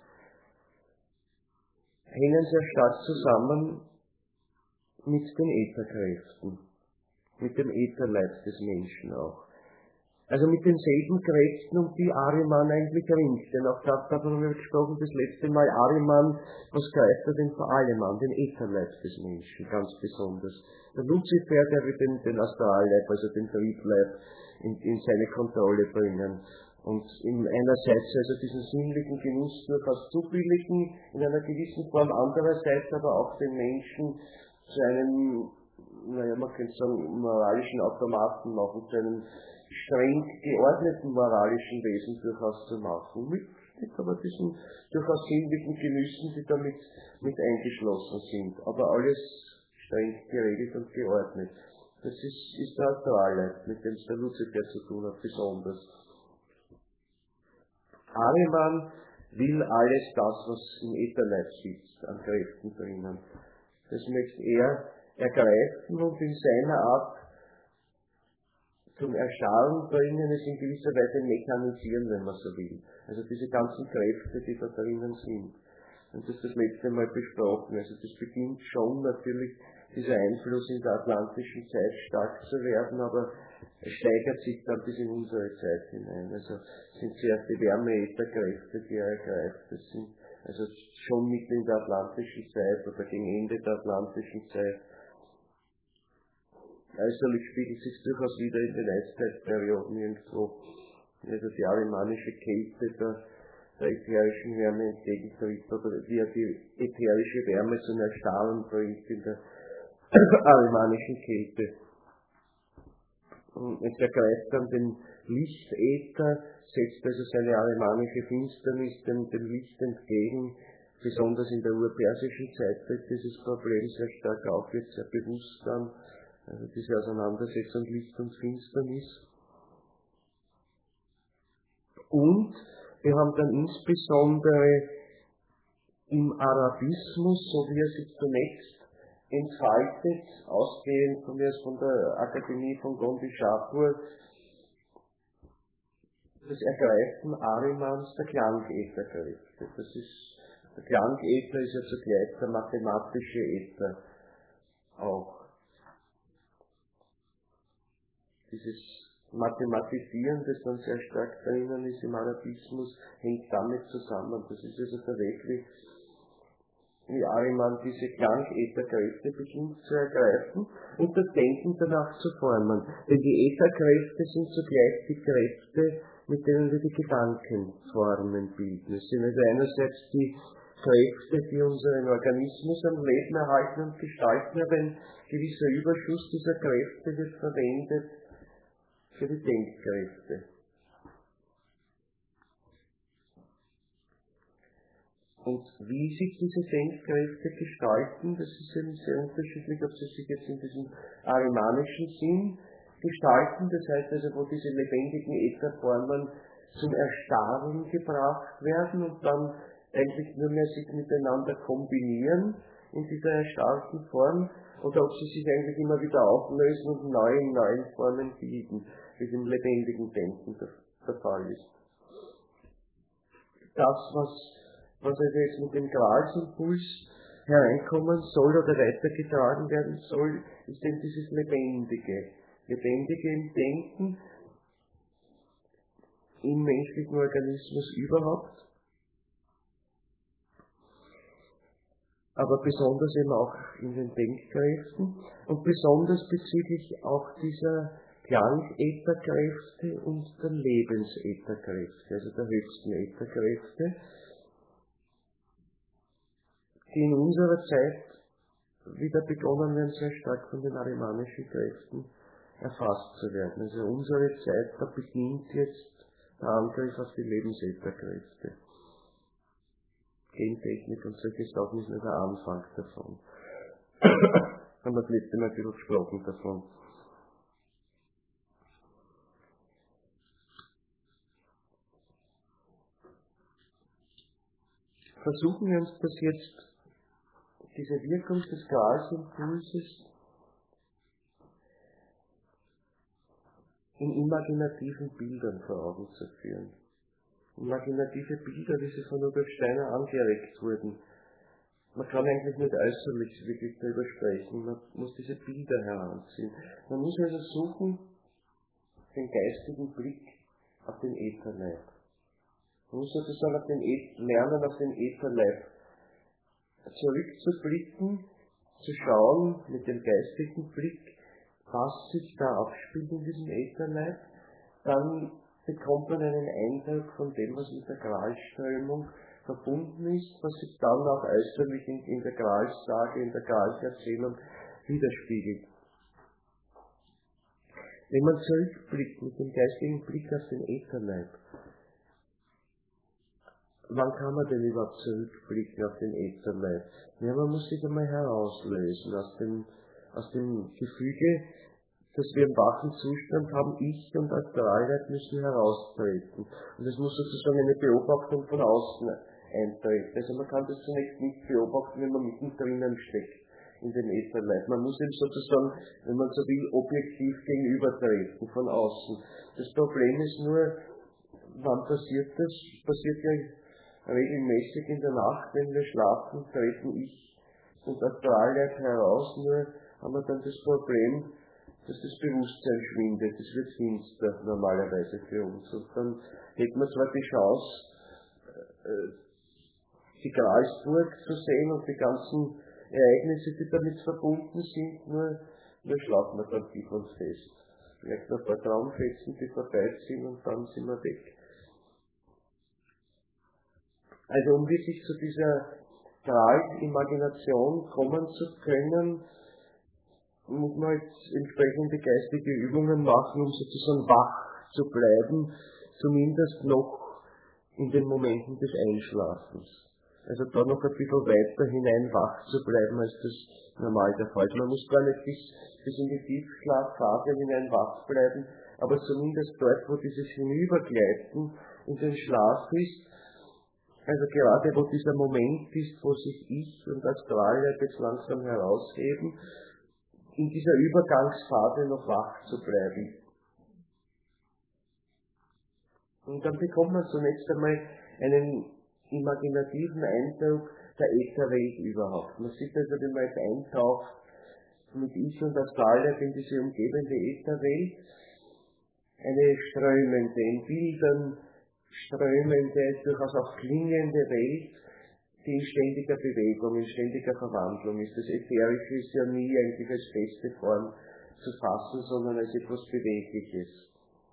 hängen sehr stark zusammen mit den Ätherkräften, mit dem Ätherleib des Menschen auch. Also mit denselben Kräften, um die Ahriman eigentlich ringt. Denn auch darüber haben wir gesprochen, das letzte Mal Ahriman, was greift er denn vor allem an? Den Ätherleib des Menschen, ganz besonders. Der Luzifer, der will den, den Astralleib, also den Triebleib, in, in seine Kontrolle bringen. Und in einerseits also diesen sinnlichen Genuss durchaus zubilligen, in einer gewissen Form, andererseits aber auch den Menschen zu einem, naja, man könnte sagen, moralischen Automaten machen, zu einem streng geordneten moralischen Wesen durchaus zu machen, mit, mit aber diesen durchaus sinnlichen Genüssen, die damit mit eingeschlossen sind, aber alles streng geregelt und geordnet. Das ist, ist der Astralleib, mit dem es der Luzifer zu tun hat, besonders. Ahriman will alles das, was im Ätherleib sitzt, an Kräften drinnen. Das möchte er ergreifen und in seiner Art zum Erstarren bringen, es in gewisser Weise mechanisieren, wenn man so will. Also diese ganzen Kräfte, die da drinnen sind. Und das ist das letzte Mal besprochen. Also das beginnt schon natürlich, dieser Einfluss in der atlantischen Zeit stark zu werden, aber es steigert sich dann bis in unsere Zeit hinein. Also es sind zuerst die Wärme-Ätherkräfte, die er ergreift. Das sind also schon mitten in der atlantischen Zeit oder gegen Ende der atlantischen Zeit. Äußerlich spiegelt sich durchaus wieder in den Eiszeitperioden irgendwo. Also die arimanische Kälte der, der ätherischen Wärme entgegentritt, oder wie er die ätherische Wärme zum Erstarren bringt in der arimanischen Kälte. Und es ergreift dann den Lichtäther, setzt also seine arimanische Finsternis dem, dem Licht entgegen. Besonders in der urpersischen Zeit tritt dieses Problem sehr stark auf, wird sehr bewusst dann. Also diese Auseinandersetzung Licht und Finsternis. Und wir haben dann insbesondere im Arabismus, so wie er sich zunächst entfaltet, ausgehend von, von der Akademie von Gondi Shapur, das Ergreifen Ahrimans der Klangätherkräfte. Das ist, der Klangäther ist ja zugleich der mathematische Äther auch. Dieses Mathematisieren, das dann sehr stark drinnen ist im Arabismus, hängt damit zusammen. Das ist also der Weg, wie, wie Ahriman diese Klangätherkräfte beginnt zu ergreifen und das Denken danach zu formen. Denn die Ätherkräfte sind zugleich die Kräfte, mit denen wir die Gedankenformen bilden. Es sind also einerseits die Kräfte, die unseren Organismus am Leben erhalten und gestalten, aber ein gewisser Überschuss dieser Kräfte wird verwendet für die Denkkräfte. Und wie sich diese Denkkräfte gestalten, das ist eben sehr unterschiedlich, ob sie sich jetzt in diesem arimanischen Sinn gestalten, das heißt also, wo diese lebendigen Ätherformen zum Erstarren gebracht werden und dann eigentlich nur mehr sich miteinander kombinieren in dieser erstarrten Form, oder ob sie sich eigentlich immer wieder auflösen und neu in neuen Formen bilden, wie es im lebendigen Denken der, der Fall ist. Das, was, was also jetzt mit dem Gralsimpuls hereinkommen soll oder weitergetragen werden soll, ist eben dieses Lebendige. Lebendige im Denken, im menschlichen Organismus überhaupt, aber besonders eben auch in den Denkkräften und besonders bezüglich auch dieser Klangätherkräfte und der Lebensätherkräfte, also der höchsten Ätherkräfte, die in unserer Zeit wieder begonnen werden, sehr stark von den arimanischen Kräften erfasst zu werden. Also unsere Zeit, da beginnt jetzt der Angriff auf die Lebensätherkräfte. Gentechnik und solche Sachen ist nur der Anfang davon. Haben wir das letzte Mal ein bisschen gesprochen davon. Versuchen wir uns das jetzt, diese Wirkung des Gralsimpulses in imaginativen Bildern vor Augen zu führen. Imaginative Bilder, wie sie von Rudolf Steiner angeregt wurden. Man kann eigentlich nicht äußerlich wirklich darüber sprechen, man muss diese Bilder heranziehen. Man muss also suchen, den geistigen Blick auf den Ätherleib. Man muss sozusagen auf den e- lernen, auf den Ätherleib zurückzublicken, zu schauen mit dem geistigen Blick, was sich da abspielt in diesem Ätherleib. Dann bekommt man einen Eindruck von dem, was mit der Gralströmung verbunden ist, was sich dann auch äußerlich in, in der Gralssage, in der Gralserzählung widerspiegelt. Wenn man zurückblickt mit dem geistigen Blick auf den Ätherleib, wann kann man denn überhaupt zurückblicken auf den Ätherleib? Ja, man muss sich einmal herauslösen aus dem, aus dem Gefüge, dass wir im wachen Zustand haben, ich und Astralleib müssen heraustreten. Und es muss sozusagen eine Beobachtung von außen eintreten. Also man kann das zunächst nicht beobachten, wenn man mittendrin steckt in dem Ätherleib. Man muss ihm sozusagen, wenn man so will, objektiv gegenübertreten von außen. Das Problem ist nur, wann passiert das? Passiert ja regelmäßig in der Nacht, wenn wir schlafen, treten ich und Astralleib heraus, nur haben wir dann das Problem, dass das Bewusstsein schwindet, es wird finster normalerweise für uns. Und dann hätte man zwar die Chance, die Gralsburg zu sehen und die ganzen Ereignisse, die damit verbunden sind, nur wir schlafen wir dann tief und fest. Vielleicht noch ein paar Traumfetzen, die vorbeiziehen und dann sind wir weg. Also um wirklich zu dieser Gralimagination kommen zu können, muss man jetzt entsprechende geistige Übungen machen, um sozusagen wach zu bleiben, zumindest noch in den Momenten des Einschlafens. Also da noch ein bisschen weiter hinein wach zu bleiben, als das normal der Fall ist. Man muss gar nicht bis, bis in die Tiefschlafphase hinein wach bleiben, aber zumindest dort, wo dieses Hinübergleiten in den Schlaf ist, also gerade wo dieser Moment ist, wo sich ich und Astralleib jetzt langsam herausheben, in dieser Übergangsphase noch wach zu bleiben. Und dann bekommt man zunächst einmal einen imaginativen Eindruck der Ätherwelt überhaupt. Man sieht also, wenn man jetzt eintaucht mit Ich und Astralleib in diese umgebende Ätherwelt, eine strömende, in Bildern strömende, durchaus auch klingende Welt, die in ständiger Bewegung, in ständiger Verwandlung ist. Das Ätherische ist ja nie eigentlich als feste Form zu fassen, sondern als etwas Bewegliches.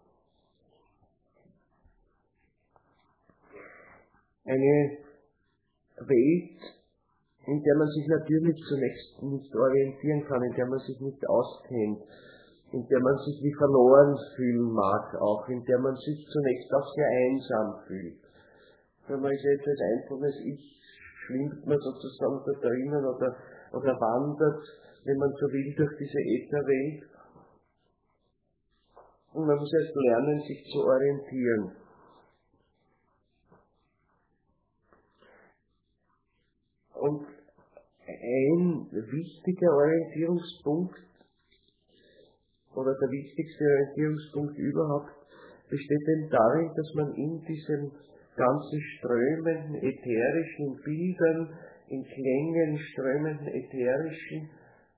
Eine Welt, in der man sich natürlich zunächst nicht orientieren kann, in der man sich nicht auskennt, in der man sich wie verloren fühlen mag, auch in der man sich zunächst auch sehr einsam fühlt. Wenn man jetzt als einzelnes Ich schwimmt man sozusagen da drinnen oder, oder wandert, wenn man so will, durch diese Ätherwelt. Und man muss erst lernen, sich zu orientieren. Und ein wichtiger Orientierungspunkt oder der wichtigste Orientierungspunkt überhaupt besteht eben darin, dass man in diesem ganzen strömenden, ätherischen Bildern, in Klängen strömenden, ätherischen,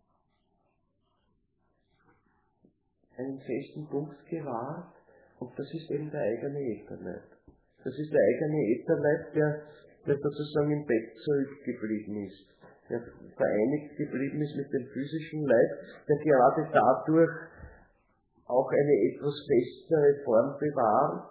einen festen Punkt gewahrt, und das ist eben der eigene Ätherleib. Das ist der eigene Ätherleib, der, der sozusagen im Bett zurückgeblieben ist, der vereinigt geblieben ist mit dem physischen Leib, der gerade dadurch auch eine etwas festere Form bewahrt,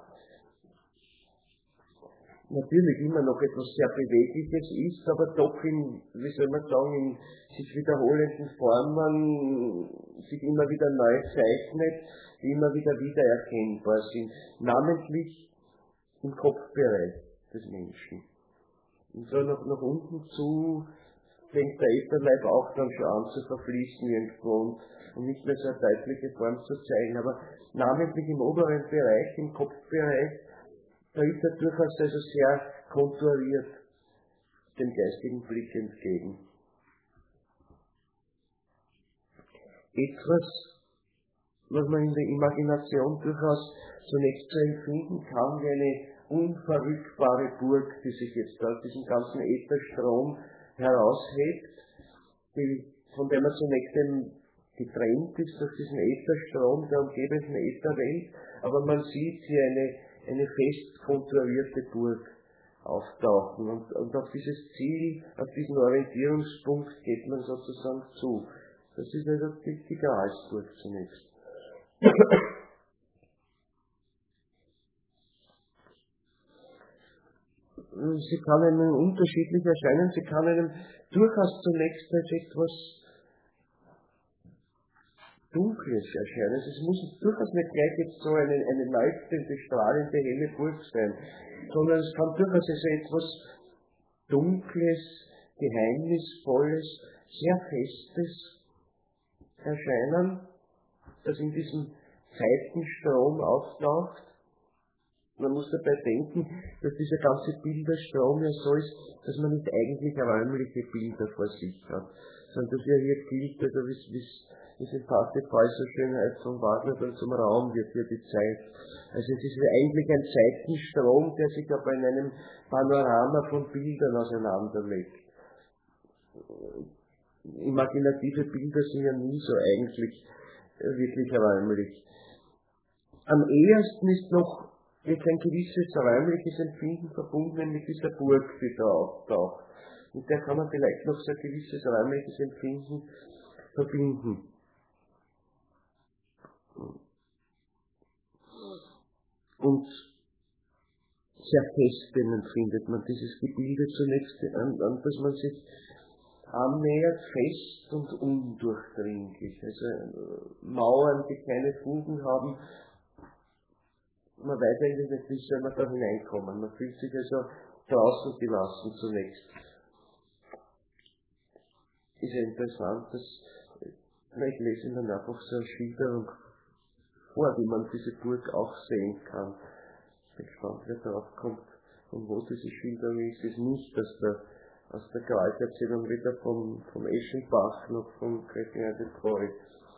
natürlich immer noch etwas sehr Bewegliches ist, aber doch in, wie soll man sagen, in sich wiederholenden Formen sich immer wieder neu zeichnet, die immer wieder wiedererkennbar sind, namentlich im Kopfbereich des Menschen. Und so nach, nach unten zu fängt der Ätherleib auch dann schon an zu verfließen irgendwo und, und nicht mehr so eine deutliche Form zu zeigen. Aber namentlich im oberen Bereich, im Kopfbereich, da ist er durchaus also sehr konturiert dem geistigen Blick entgegen. Etwas, was man in der Imagination durchaus zunächst so empfinden kann, wie eine unverrückbare Burg, die sich jetzt aus diesem ganzen Ätherstrom heraushebt, die, von der man zunächst eben getrennt ist durch diesen Ätherstrom der umgebenden Ätherwelt, aber man sieht hier eine, eine fest konturierte Burg auftauchen und, und auf dieses Ziel, auf diesen Orientierungspunkt geht man sozusagen zu. Das ist also die, die Gralsburg zunächst. Sie kann einem unterschiedlich erscheinen, sie kann einem durchaus zunächst als etwas Dunkles erscheinen. Es muss durchaus nicht gleich jetzt so eine, eine leuchtende, strahlende, helle Burg sein, sondern es kann durchaus also etwas Dunkles, Geheimnisvolles, sehr Festes erscheinen, das in diesem Zeitenstrom auftaucht. Man muss dabei denken, dass dieser ganze Bilderstrom ja so ist, dass man nicht eigentlich räumliche Bilder vor sich hat, sondern dass ja hier gilt, also wie es in Parsifal so schön heißt, vom Wagner dann zum Raum wird hier die Zeit. Also es ist eigentlich ein Zeitenstrom, der sich aber in einem Panorama von Bildern auseinanderlegt. Imaginative Bilder sind ja nie so eigentlich wirklich räumlich. Am ehesten ist noch jetzt ein gewisses räumliches Empfinden verbunden mit dieser Burg, die da auftaucht. Mit der kann man vielleicht noch so ein gewisses räumliches Empfinden verbinden. Und sehr fest empfindet man dieses Gebilde zunächst, an, an das man sich annähert, fest und undurchdringlich. Also Mauern, die keine Fugen haben. Man weiß eigentlich nicht, wie soll man da hineinkommen. Man fühlt sich also draußen gelassen zunächst. Ist ja interessant, dass, ich lese Ihnen einfach so eine Schilderung vor, wie man diese Burg auch sehen kann. Ich bin gespannt, wer darauf kommt, von wo diese Schilderung ist. Es ist nicht aus der, aus der Gewalterzählung weder vom, vom Eschenbach noch vom Chrétien de Troyes.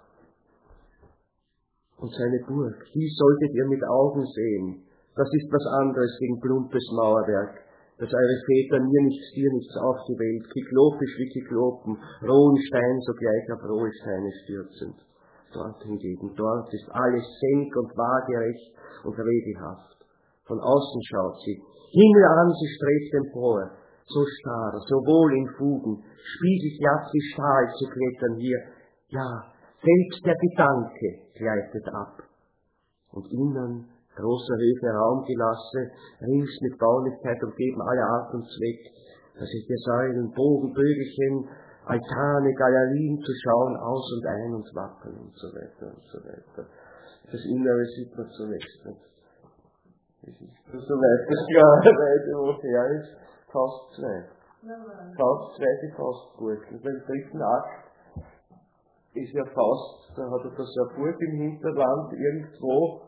Und seine Burg, die solltet ihr mit Augen sehen. Das ist was anderes gegen plumpes Mauerwerk, dass eure Väter mir nichts, dir nichts auf die Welt, kyklopisch wie Kyklopen, rohen Stein sogleich auf rohe Steine stürzend. Dort hingegen, dort ist alles senk und waagerecht und regelhaft. Von außen schaut sie, Himmel an, sie strebt empor, so starr, so wohl in Fugen, spiegelglatt wie Stahl zu klettern hier, ja, selbst der Gedanke gleitet ab. Und innen, großer Höfe Raumgelasse, rings mit Baulichkeit umgeben alle Art und Zweck, da sich der Säulen, Bogen, Bögelchen, Altane, Galerien zu schauen, aus und ein und wappeln und so weiter und so weiter. Das Innere sieht man zunächst nicht. So weit das klarerweise woher ist, Faust zwei. Faust zwei, die Faustburg. Und beim dritten Akt ist ja Faust, da hat er da so eine Burg im Hinterland irgendwo.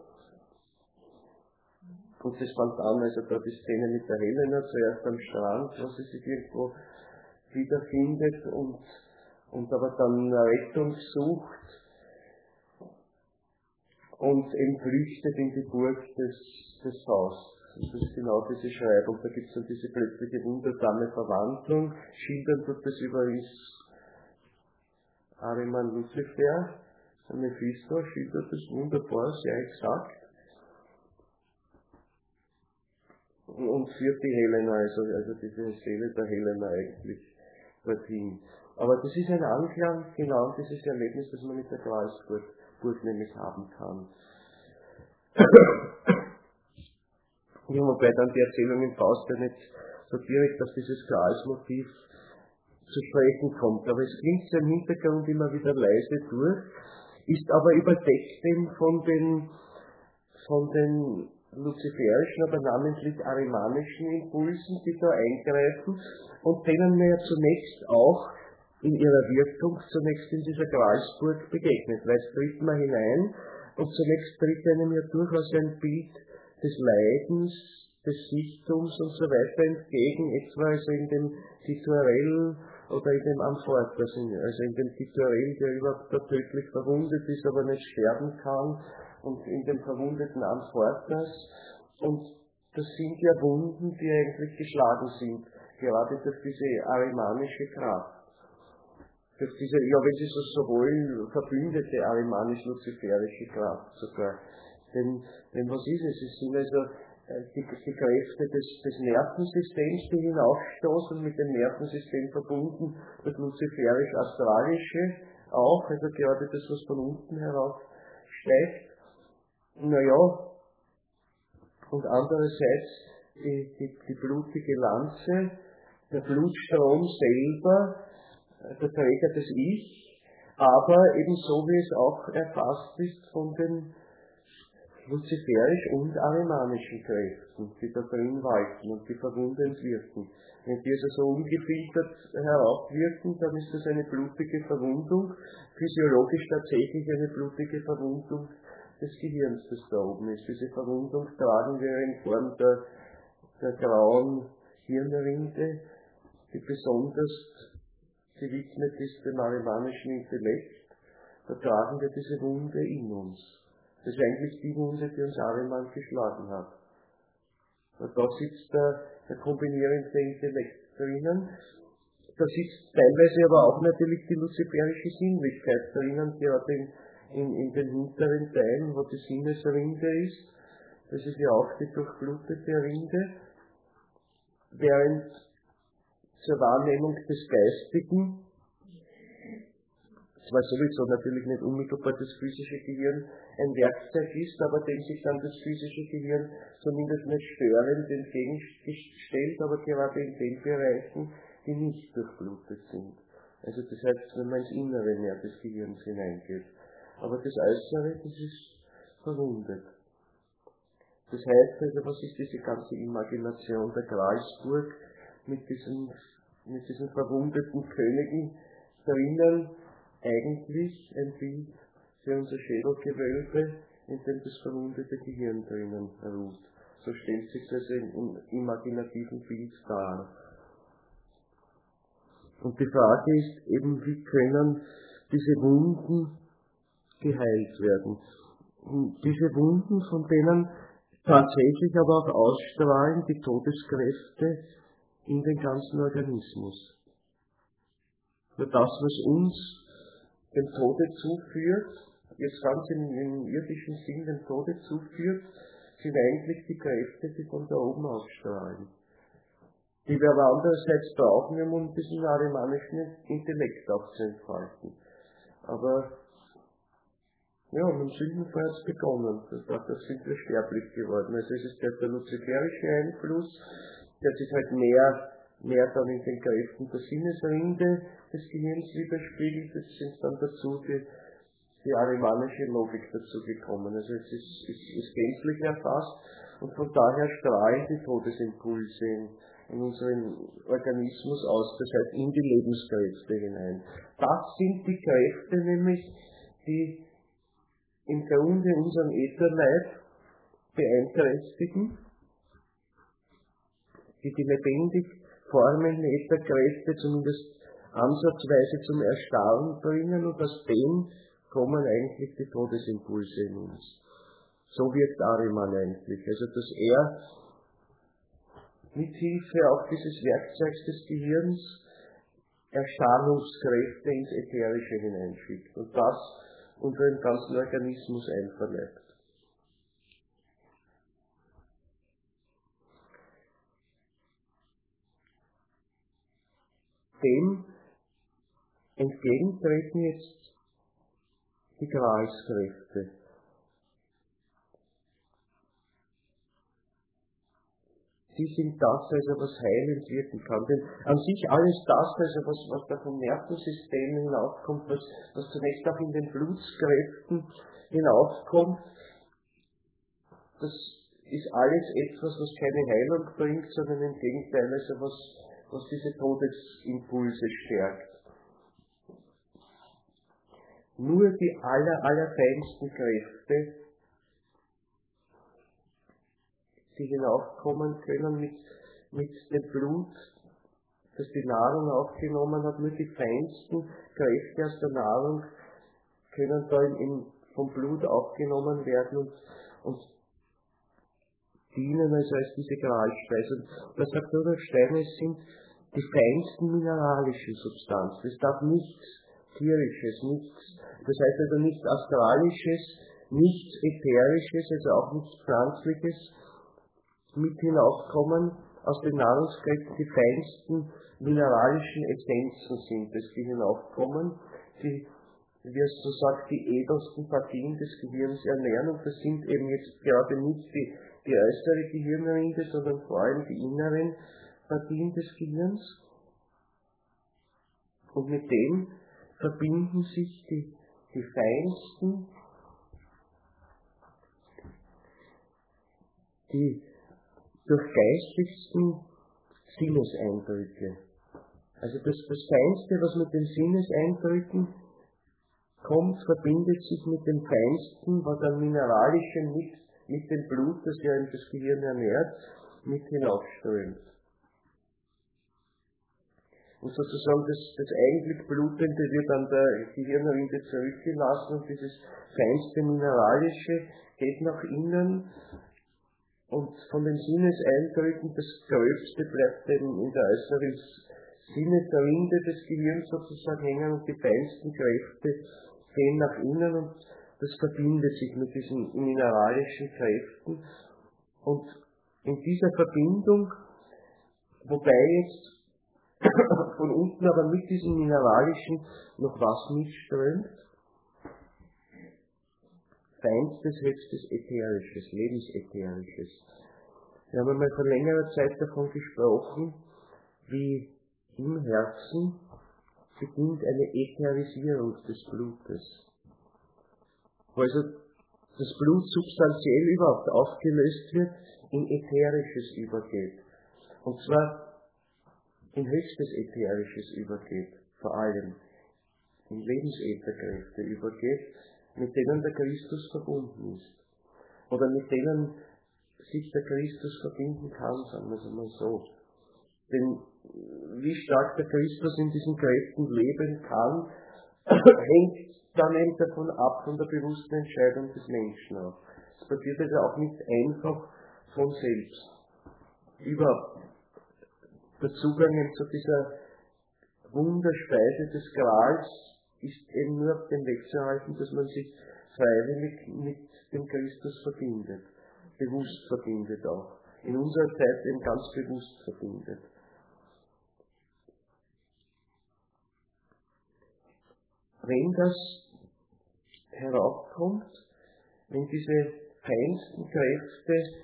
Und das fängt an, also da die Szene mit der Helena, zuerst am Strand, wo sie sich irgendwo wiederfindet und, und aber dann Rettung sucht und eben flüchtet in die Burg des, des Fausts. Und das ist genau diese Schreibung. Da gibt es dann diese plötzliche wundersame Verwandlung. Schildern tut das übrigens Ariman Lucifer, Mephisto, schildert das wunderbar, sehr exakt. Und führt die Helena, also, also diese Seele der Helena eigentlich dorthin. Aber das ist ein Anklang genau an dieses Erlebnis, das man mit der Gralsburg nämlich haben kann. Ja, wobei dann die Erzählung im Faust ja nicht so direkt auf dieses Gralsmotiv zu sprechen kommt. Aber es klingt so im Hintergrund immer wieder leise durch, ist aber überdeckt eben von den, von den luziferischen, aber namentlich arimanischen Impulsen, die da eingreifen und denen man ja zunächst auch in ihrer Wirkung zunächst in dieser Gralsburg begegnet, weil es tritt man hinein und zunächst tritt einem ja durchaus ein Bild des Leidens, des Sichtums und so weiter entgegen, etwa also in dem Titurell oder in dem Amphoras, also in dem Titurell, der überhaupt da tödlich verwundet ist, aber nicht sterben kann, und in dem verwundeten Amphoras. Und das sind ja Wunden, die eigentlich geschlagen sind, gerade durch diese arimanische Kraft. Durch diese, ja, wenn Sie so wollen, verbündete arimanisch-luziferische Kraft sogar. Denn, denn was ist es? Es sind also die, die Kräfte des, des Nervensystems, die hinaufstoßen, mit dem Nervensystem verbunden, das luziferisch-astralische auch, also gerade das, was von unten herauf steigt. Naja, und andererseits die, die, die blutige Lanze, der Blutstrom selber, der Träger des Ich, aber ebenso wie es auch erfasst ist von den luziferisch und arimanischen Kräften, die da drin walten und die verwundend wirken. Wenn die also so ungefiltert heraufwirken, dann ist das eine blutige Verwundung, physiologisch tatsächlich eine blutige Verwundung des Gehirns, das da oben ist. Diese Verwundung tragen wir in Form der, der grauen Hirnrinde, die besonders gewidmet ist dem arimanischen Intellekt. Da tragen wir diese Wunde in uns. Das ist eigentlich die Wunde, die uns Ariman geschlagen hat. Und da sitzt der, der kombinierende Intellekt drinnen. Da sitzt teilweise aber auch natürlich die luziferische Sinnlichkeit drinnen, gerade in, in, in den hinteren Teilen, wo die Sinnesrinde ist. Das ist ja auch die durchblutete Rinde. Während zur Wahrnehmung des Geistigen, zwar sowieso natürlich nicht unmittelbar das physische Gehirn ein Werkzeug ist, aber dem sich dann das physische Gehirn zumindest nicht störend entgegenstellt, aber gerade in den Bereichen, die nicht durchblutet sind. Also das heißt, wenn man ins Innere mehr des Gehirns hineingeht. Aber das Äußere, das ist verwundet. Das heißt also, was ist diese ganze Imagination der Gralsburg mit diesen, mit diesen verwundeten Königen drinnen? Eigentlich ein Bild für unser Schädelgewölbe, in dem das verwundete Gehirn drinnen ruht. So stellt sich das im imaginativen Bild dar. Und die Frage ist eben, wie können diese Wunden geheilt werden? Und diese Wunden, von denen tatsächlich aber auch ausstrahlen die Todeskräfte in den ganzen Organismus. Nur das, was uns dem Tode zuführt, jetzt ganz im, im irdischen Sinn dem Tode zuführt, sind eigentlich die Kräfte, die von da oben ausstrahlen. Die wir aber andererseits brauchen, um diesen arimanischen Intellekt auch zu entfalten. Aber ja, mit dem Sündenfall hat es begonnen. Da sind wir sterblich geworden. Also es ist der, der luziferische Einfluss, der sich halt mehr mehr dann in den Kräften der Sinnesrinde des Gehirns widerspiegelt. Jetzt sind dann dazu die, die arimanische Logik dazu gekommen. Also es ist, ist, ist gänzlich erfasst und von daher strahlen die Todesimpulse in, in unseren Organismus aus, das heißt in die Lebenskräfte hinein. Das sind die Kräfte nämlich, die im Grunde unseren Ätherleib beeinträchtigen, die die lebendig formende Ätherkräfte zumindest ansatzweise zum Erstarren bringen, und aus dem kommen eigentlich die Todesimpulse in uns. So wirkt Ariman eigentlich. Also dass er mit Hilfe auch dieses Werkzeugs des Gehirns Erstarrungskräfte ins Ätherische hineinschickt und das unseren ganzen Organismus einverleibt. Dem entgegentreten jetzt die Gralskräfte. Die sind das, also was heilend wirken kann. Denn an sich alles das, also was, was da vom Nervensystem hinaufkommt, was, was zunächst auch in den Blutskräften hinaufkommt, das ist alles etwas, was keine Heilung bringt, sondern im Gegenteil, also was, was diese Todesimpulse stärkt. Nur die aller, allerfeinsten Kräfte, die hinaufkommen können mit, mit dem Blut, das die Nahrung aufgenommen hat, nur die feinsten Kräfte aus der Nahrung können da im, vom Blut aufgenommen werden und, und dienen also als diese Gralspeise. Und das sagt Rudolf Steiner, es sind die feinsten mineralischen Substanzen. Es darf nichts Tierisches, nichts, das heißt also nichts Astralisches, nichts Ätherisches, also auch nichts Pflanzliches mit hinaufkommen aus den Nahrungskräften. Die feinsten mineralischen Essenzen sind es, die hinaufkommen, die, wie es so sagt, die edelsten Partien des Gehirns ernähren. Und das sind eben jetzt gerade nicht die, die äußere Gehirnrinde, sondern vor allem die inneren Partien des Gehirns. Und mit dem verbinden sich die, die feinsten, die durchgeistigsten Sinneseindrücke. Also das, das Feinste, was mit den Sinneseindrücken kommt, verbindet sich mit dem Feinsten, was an Mineralischen mit, mit dem Blut, das ja in das Gehirn ernährt, mit hinaufströmt. Und sozusagen das, das eigentlich Blutende wird an der Gehirnrinde zurückgelassen und dieses feinste Mineralische geht nach innen und von den Sinneseindrücken das Gröbste bleibt eben in der äußeren Sinnesrinde des Gehirns sozusagen hängen und die feinsten Kräfte gehen nach innen und das verbindet sich mit diesen mineralischen Kräften. Und in dieser Verbindung, wobei jetzt von unten aber mit diesen mineralischen noch was mitströmt, feinstes, höchstes Ätherisches, Lebensätherisches. Wir haben einmal vor längerer Zeit davon gesprochen, wie im Herzen beginnt eine Ätherisierung des Blutes. Wo also das Blut substanziell überhaupt aufgelöst wird, in Ätherisches übergeht. Und zwar in höchstes Ätherisches übergeht, vor allem in Lebensätherkräfte übergeht, mit denen der Christus verbunden ist. Oder mit denen sich der Christus verbinden kann, sagen wir es einmal so. Denn wie stark der Christus in diesen Kräften leben kann, hängt dann eben davon ab, von der bewussten Entscheidung des Menschen ab. Es passiert also auch nicht einfach von selbst. Überhaupt der Zugang zu dieser Wunderspeise des Grals ist eben nur auf dem Weg zu erhalten, dass man sich freiwillig mit dem Christus verbindet, bewusst verbindet auch. In unserer Zeit eben ganz bewusst verbindet. Wenn das heraufkommt, wenn diese feinsten Kräfte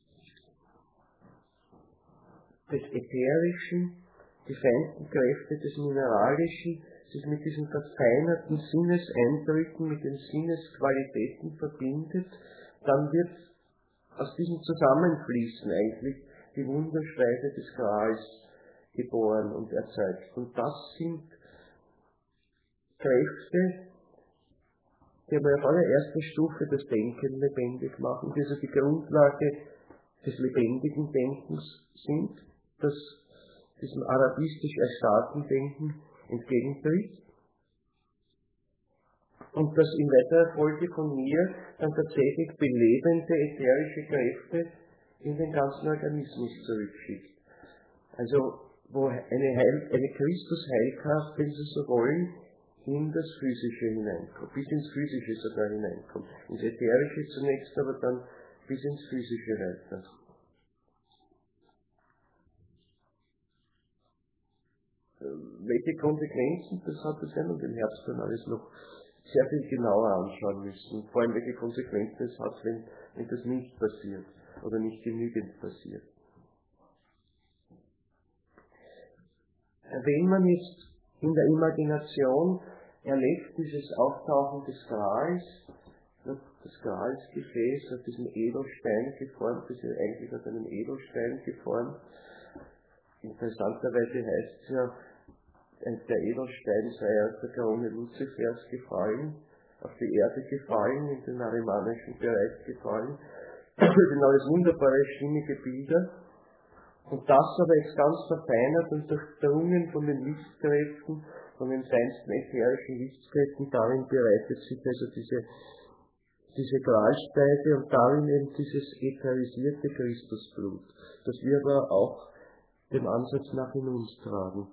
des Ätherischen, die feinsten Kräfte des Mineralischen, sich mit diesen verfeinerten Sinneseindrücken, mit den Sinnesqualitäten verbindet, dann wird aus diesem Zusammenfließen eigentlich die Wunderspeise des Grals geboren und erzeugt. Und das sind Kräfte, die aber auf allererster Stufe das Denken lebendig machen, die also die Grundlage des lebendigen Denkens sind, das diesem arabistisch erstarrten Denken entgegentritt und das in weiterer Folge von mir dann tatsächlich belebende ätherische Kräfte in den ganzen Organismus zurückschickt. Also wo eine, Heil, eine Christus-Heilkraft, wenn Sie so wollen, in das Physische hineinkommt, bis ins Physische sogar hineinkommt. Ins Ätherische zunächst, aber dann bis ins Physische weiter. Welche Konsequenzen das hat, das werden wir im Herbst dann alles noch sehr viel genauer anschauen müssen. Vor allem, welche Konsequenzen es hat, wenn, wenn das nicht passiert oder nicht genügend passiert. Wenn man jetzt in der Imagination erlebt dieses Auftauchen des Grals, das Gralsgefäß, aus diesem Edelstein geformt, das ist eigentlich aus einem Edelstein geformt. Interessanterweise heißt es ja, der Edelstein sei aus der Krone Luzifers gefallen, auf die Erde gefallen, in den arimanischen Bereich gefallen. Das sind alles wunderbare, stimmige Bilder. Und das aber jetzt ganz verfeinert und durchdrungen von den Lichtkräften, von den feinsten ätherischen Lichtkräften, darin bereitet sich also diese, diese Gralspeise und darin eben dieses ätherisierte Christusblut, das wir aber auch dem Ansatz nach in uns tragen.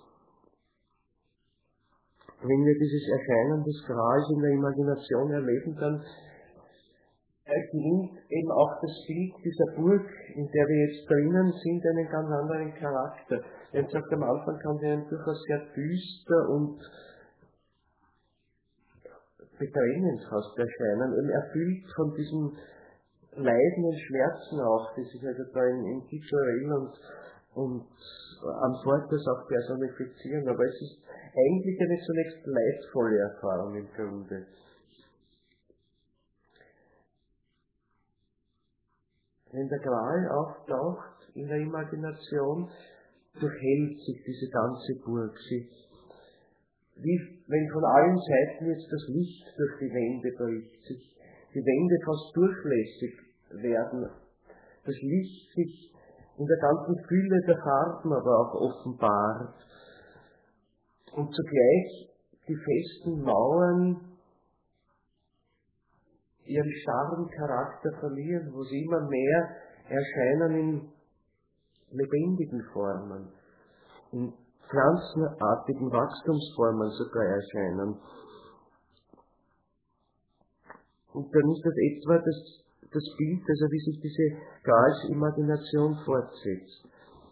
Wenn wir dieses Erscheinen des Grals in der Imagination erleben, dann gewinnt eben auch das Bild dieser Burg, in der wir jetzt drinnen sind, einen ganz anderen Charakter. Denn sagt, am Anfang kann sie einem durchaus sehr düster und bedrängend fast erscheinen, und erfüllt von diesen Leiden und Schmerzen auch, die sich also da in, in Tischorel und, und am Fortes auch personifizieren. Aber es ist eigentlich eine zunächst leidvolle Erfahrung im Grunde. Wenn der Gral auftaucht in der Imagination, durchhält sich diese ganze Burg. Sie, wie wenn von allen Seiten jetzt das Licht durch die Wände bricht, sich die Wände fast durchlässig werden, das Licht sich in der ganzen Fülle der Farben aber auch offenbart und zugleich die festen Mauern ihren starren Charakter verlieren, wo sie immer mehr erscheinen in lebendigen Formen, in pflanzenartigen Wachstumsformen sogar erscheinen. Und dann ist das etwa das, das Bild, also wie sich diese Gralsimagination fortsetzt.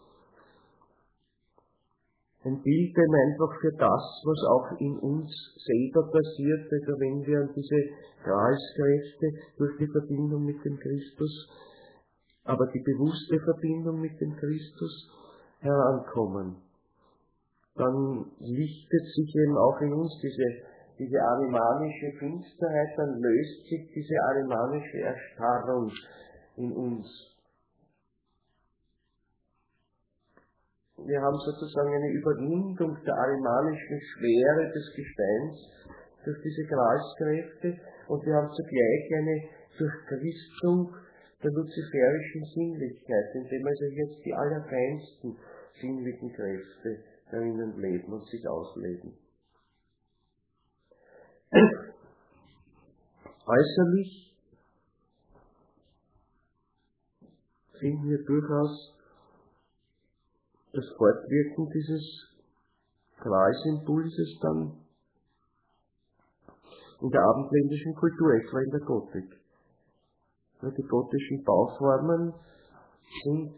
Ein Bild eben einfach für das, was auch in uns selber passiert, also wenn wir an diese Gralskräfte durch die Verbindung mit dem Christus, aber die bewusste Verbindung mit dem Christus herankommen. Dann lichtet sich eben auch in uns diese, diese animanische Finsterheit, dann löst sich diese animanische Erstarrung in uns. Wir haben sozusagen eine Überwindung der arimanischen Schwere des Gesteins durch diese Gralskräfte, und wir haben zugleich eine Durchchrystung der luziferischen Sinnlichkeit, indem also jetzt die allerfeinsten sinnlichen Kräfte darin leben und sich ausleben. Äußerlich finden wir durchaus das Fortwirken dieses Gralsimpulses dann in der abendländischen Kultur, etwa in der Gotik. Die gotischen Bauformen sind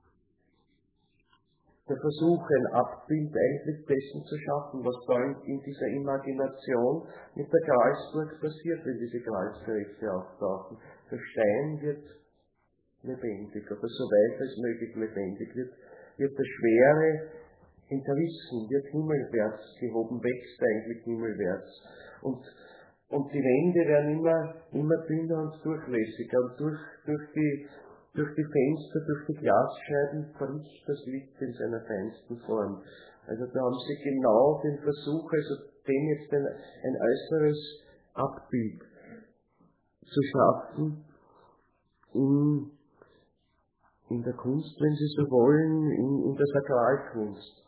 der Versuch, ein Abbild eigentlich dessen zu schaffen, was da in dieser Imagination mit der Gralsburg passiert, wenn diese Gralskräfte auftauchen. Der Stein wird lebendig, oder so weit als möglich lebendig wird, wird der Schwere entrissen, wird himmelwärts gehoben, wächst eigentlich himmelwärts. Und, und die Wände werden immer, immer dünner und durchlässiger, und durch, durch, die, durch die Fenster, durch die Glasscheiben bricht das Licht in seiner feinsten Form. Also da haben sie genau den Versuch, also dem jetzt ein, ein äußeres Abbild zu schaffen in in der Kunst, wenn Sie so wollen, in, in der Sakralkunst.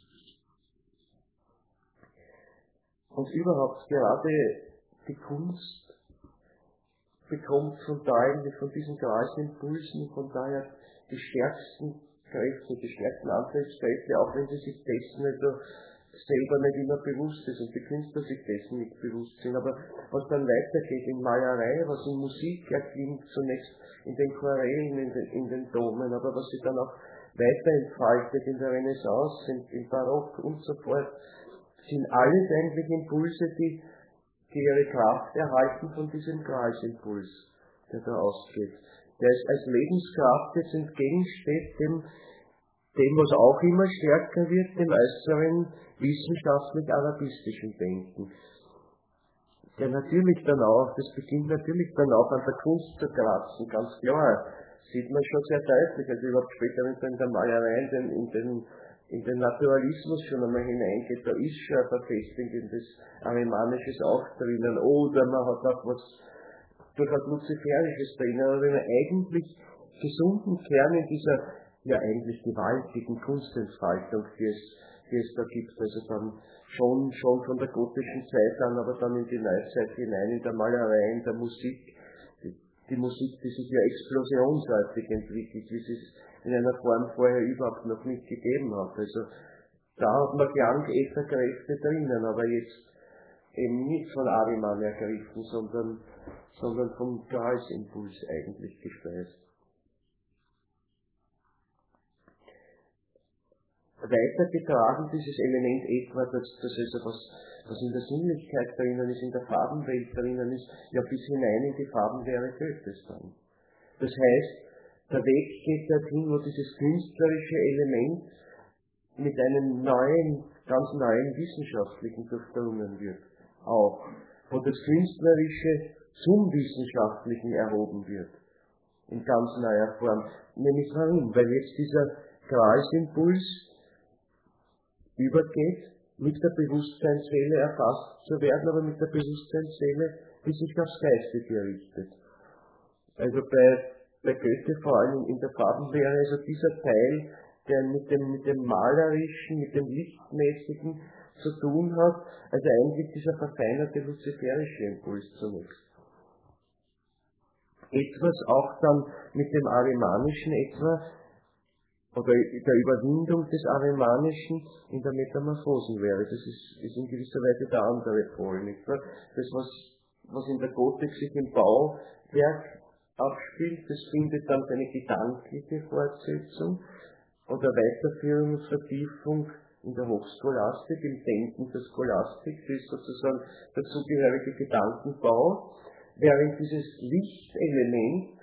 Und überhaupt gerade die Kunst bekommt von da eigentlich von diesen Gralsimpulsen, von daher die stärksten Kräfte, die stärksten Antriebskräfte, auch wenn sie sich dessen also selber nicht immer bewusst ist und die Künstler sich dessen nicht bewusst sind. Aber was dann weitergeht in Malerei, was in Musik erklingt, zunächst in den Chorälen, in den, in den Domen, aber was sich dann auch weiter entfaltet in der Renaissance, im, im Barock und so fort, sind alles eigentlich Impulse, die, die ihre Kraft erhalten von diesem Gralsimpuls, der da ausgeht. Der ist als Lebenskraft jetzt entgegensteht dem, dem, was auch immer stärker wird, dem äußeren wissenschaftlich-arabistischen Denken. der natürlich dann auch, das beginnt natürlich dann auch an der Kunst zu kratzen, ganz klar. Sieht man schon sehr deutlich, also überhaupt später, wenn man in der Malerei in den, in den, in den Naturalismus schon einmal hineingeht, da ist schon ein Verfestigung in das Arimanisches auch drinnen, oder man hat auch was durchaus Luziferisches drinnen, aber wenn man eigentlich gesunden Kern in dieser ja eigentlich gewaltigen Kunstentfaltung, die es, die es da gibt, also dann schon, schon von der gotischen Zeit an, aber dann in die Neuzeit hinein, in der Malerei, in der Musik, die, die Musik, die sich ja explosionsartig entwickelt, wie sie es in einer Form vorher überhaupt noch nicht gegeben hat. Also da hat man Klang, Äther, Kräfte drinnen, aber jetzt eben nicht von Ariman ergriffen, sondern, sondern vom Gehaltsimpuls eigentlich gespeist. Weiter getragen dieses Element etwa, dass das also was, was in der Sinnlichkeit drinnen ist, in der Farbenwelt drinnen ist, ja bis hinein in die Farbenlehre Goethes dann. Das heißt, der Weg geht dorthin, wo dieses künstlerische Element mit einem neuen, ganz neuen wissenschaftlichen durchdrungen wird. Auch. Wo das Künstlerische zum Wissenschaftlichen erhoben wird. In ganz neuer Form. Nämlich warum? Weil jetzt dieser Gralsimpuls übergeht, mit der Bewusstseinswelle erfasst zu werden, aber mit der Bewusstseinswelle, die sich aufs Geistige richtet. Also bei, bei Goethe vor allem in der Farbenlehre, also dieser Teil, der mit dem, mit dem Malerischen, mit dem Lichtmäßigen zu tun hat, also eigentlich dieser verfeinerte luziferische Impuls zunächst. Etwas auch dann mit dem Arimanischen etwa, oder der Überwindung des Arimanischen in der Metamorphosenlehre. Das ist, ist in gewisser Weise der andere Pol, nicht wahr? Das, was, was in der Gotik sich im Bauwerk abspielt, das findet dann seine gedankliche Fortsetzung oder Weiterführung und Vertiefung in der Hochscholastik, im Denken der Scholastik. Das ist sozusagen der zugehörige Gedankenbau, während dieses Lichtelement,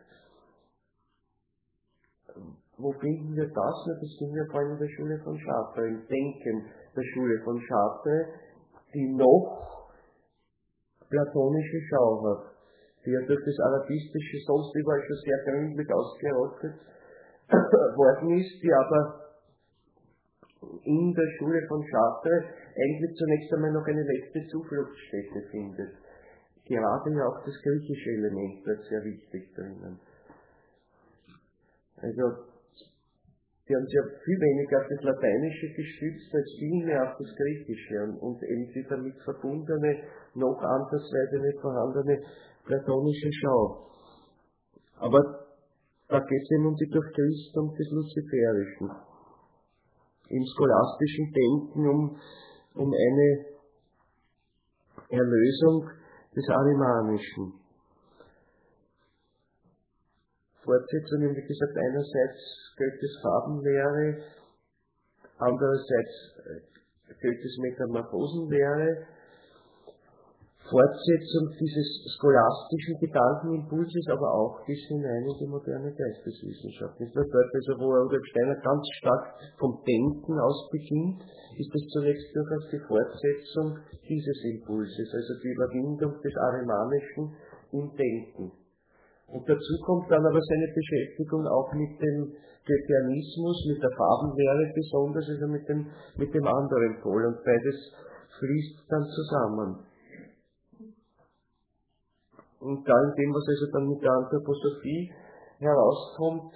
wo finden wir das? Das finden wir vor allem in der Schule von Chartres, im Denken der Schule von Chartres, die noch platonische Schau hat, die ja durch das Arabistische sonst überall schon sehr gründlich ausgerottet worden ist, die aber in der Schule von Chartres eigentlich zunächst einmal noch eine letzte Zufluchtsstätte findet. Gerade ja auch das griechische Element wird sehr wichtig drinnen. Also die haben sich ja viel weniger auf das Lateinische gestützt, als vielmehr auf das Griechische und, und eben die damit verbundene, noch andersweise nicht vorhandene platonische Schau. Aber da geht es eben um die Durchchrystung des Luziferischen. Im scholastischen Denken um, um eine Erlösung des Arimanischen. Fortsetzungen, wie gesagt, einerseits Goethes Farbenlehre, andererseits Goethes Metamorphosenlehre, Fortsetzung dieses scholastischen Gedankenimpulses, aber auch bis hinein in die moderne Geisteswissenschaft. Nicht nur dort, also wo Rudolf Steiner ganz stark vom Denken aus beginnt, ist es zunächst durchaus die Fortsetzung dieses Impulses, also die Überwindung des Arimanischen im Denken. Und dazu kommt dann aber seine Beschäftigung auch mit dem Goetheanismus, mit der Farbenlehre besonders, also mit dem, mit dem anderen Pol. Und beides fließt dann zusammen. Und da in dem, was also dann mit der Anthroposophie herauskommt,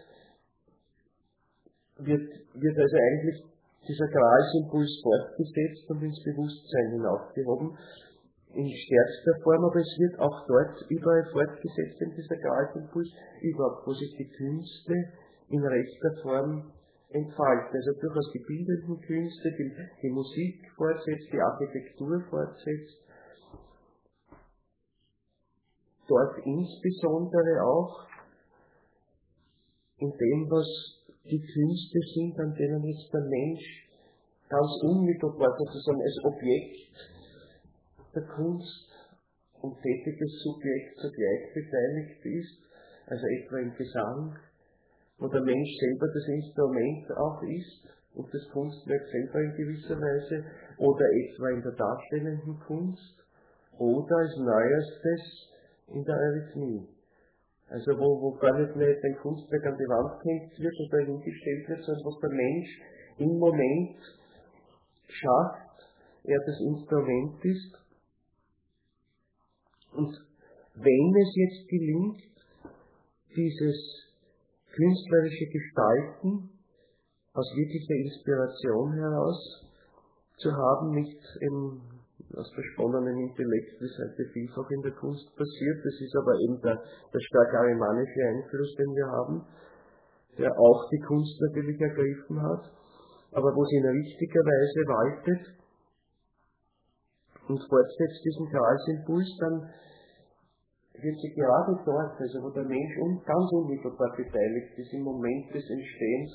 wird, wird also eigentlich dieser Gralsimpuls fortgesetzt und ins Bewusstsein hinaufgehoben. In stärkster Form, aber es wird auch dort überall fortgesetzt in dieser Gralsimpuls, überhaupt, wo sich die Künste in rechter Form entfalten. Also durchaus die bildenden Künste, die, die Musik fortsetzt, die Architektur fortsetzt. Dort insbesondere auch in dem, was die Künste sind, an denen jetzt der Mensch ganz unmittelbar sozusagen als Objekt der Kunst und tätiges Subjekt zugleich beteiligt ist, also etwa im Gesang, wo der Mensch selber das Instrument auch ist und das Kunstwerk selber in gewisser Weise, oder etwa in der darstellenden Kunst, oder als Neuestes in der Eurythmie. Also wo, wo gar nicht mehr ein Kunstwerk an die Wand gehängt wird oder hingestellt wird, sondern was der Mensch im Moment schafft, er das Instrument ist. Und wenn es jetzt gelingt, dieses künstlerische Gestalten aus wirklicher Inspiration heraus zu haben, nicht im, aus versponnenen Intellekt, wie es heute vielfach in der Kunst passiert. Das ist aber eben der, der stark arimanische Einfluss, den wir haben, der auch die Kunst natürlich ergriffen hat, aber wo sie in richtiger Weise waltet und fortsetzt diesen Gralsimpuls, dann wird sie gerade dort, also wo der Mensch ganz unmittelbar beteiligt ist, im Moment des Entstehens,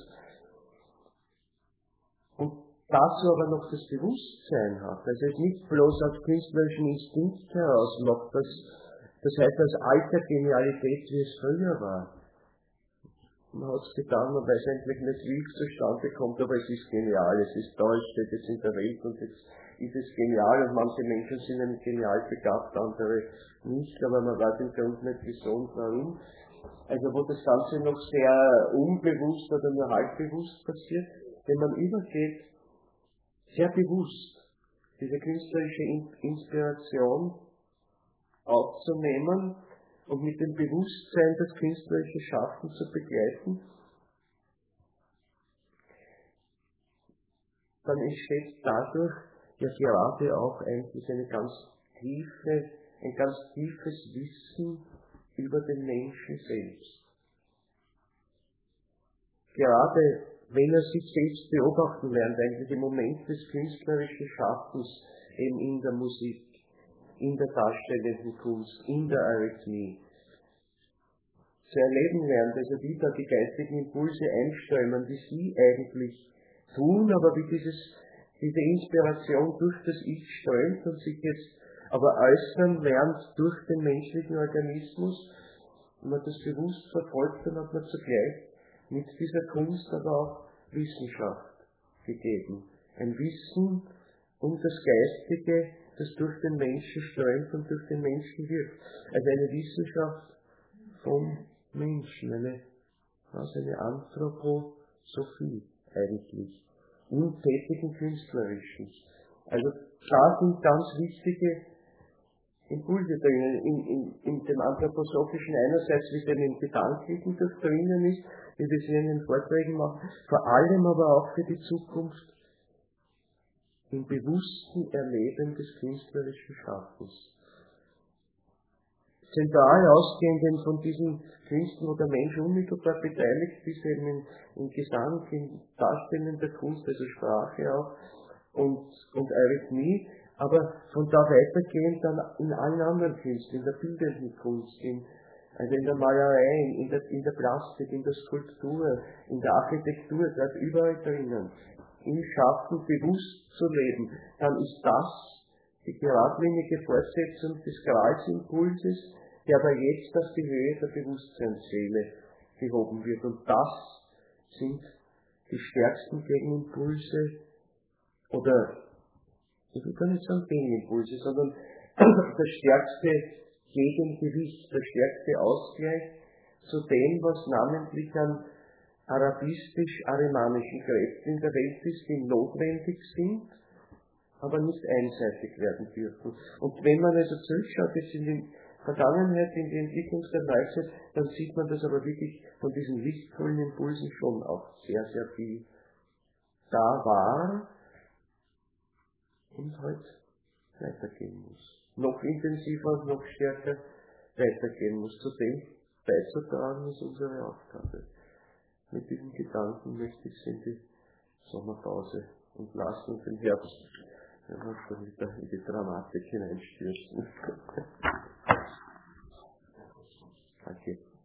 und dazu aber noch das Bewusstsein hat, also es nicht bloß aus künstlerischen Instinkt heraus macht, das, das heißt als alter Genialität, wie es früher war. Man hat es getan, man weiß eigentlich nicht, wie es zustande kommt, aber es ist genial, es ist da, es steht jetzt in der Welt und jetzt ist es genial, und manche Menschen sind nämlich genial begabt, andere nicht, aber man weiß im Grunde nicht wieso und warum. Also wo das Ganze noch sehr unbewusst oder nur halbbewusst passiert, wenn man übergeht, sehr bewusst diese künstlerische Inspiration aufzunehmen und mit dem Bewusstsein das künstlerische Schaffen zu begleiten, dann entsteht dadurch ja gerade auch eigentlich eine ganz tiefe, ein ganz tiefes Wissen über den Menschen selbst. Gerade wenn er sich selbst beobachten lernt, eigentlich im Moment des künstlerischen Schaffens, eben in der Musik, in der darstellenden Kunst, in der Eurythmie, zu erleben lernt, also wie da die geistigen Impulse einströmen, die sie eigentlich tun, aber wie dieses, diese Inspiration durch das Ich strömt und sich jetzt aber äußern lernt durch den menschlichen Organismus, und man das bewusst verfolgt, dann hat man zugleich mit dieser Kunst aber auch Wissenschaft gegeben. Ein Wissen um das Geistige, das durch den Menschen strömt und durch den Menschen wirkt. Also eine Wissenschaft vom Menschen, eine, also eine Anthroposophie eigentlich, im tätigen Künstlerischen. Also da sind ganz wichtige Impulse drinnen, in, in, in dem Anthroposophischen einerseits, wie es in gedanklichen das drinnen ist, wie wir es in den Vorträgen machen, vor allem aber auch für die Zukunft im bewussten Erleben des künstlerischen Schaffens. Zentral ausgehend von diesen Künsten, wo der Mensch unmittelbar beteiligt ist, eben in, in Gesang, in Darstellen der Kunst, also Sprache auch, und, und Eurythmie, aber von da weitergehend dann in allen anderen Künsten, in der bildenden Kunst, in, also in der Malerei, in der, in der Plastik, in der Skulptur, in der Architektur, dort überall drinnen, im Schaffen bewusst zu leben, dann ist das die geradlinige Fortsetzung des Gralsimpulses, der aber jetzt auf die Höhe der Bewusstseinsseele gehoben wird. Und das sind die stärksten Gegenimpulse, oder ich will gar nicht sagen Gegenimpulse, sondern das stärkste Gegengewicht, der stärkste Ausgleich zu dem, was namentlich an arabistisch-arimanischen Kräften in der Welt ist, die notwendig sind, aber nicht einseitig werden dürfen. Und wenn man also zurückschaut jetzt in die Vergangenheit, in die Entwicklung der Neuzeit, dann sieht man, dass aber wirklich von diesen lichtvollen Impulsen schon auch sehr, sehr viel da war und heute weitergehen muss. Noch intensiver, noch stärker weitergehen muss. Zu dem beizutragen ist unsere Aufgabe. Mit diesen Gedanken möchte ich Sie in die Sommerpause entlassen und den Herbst, wenn wir schon wieder in die Dramatik hineinstürzen. Danke.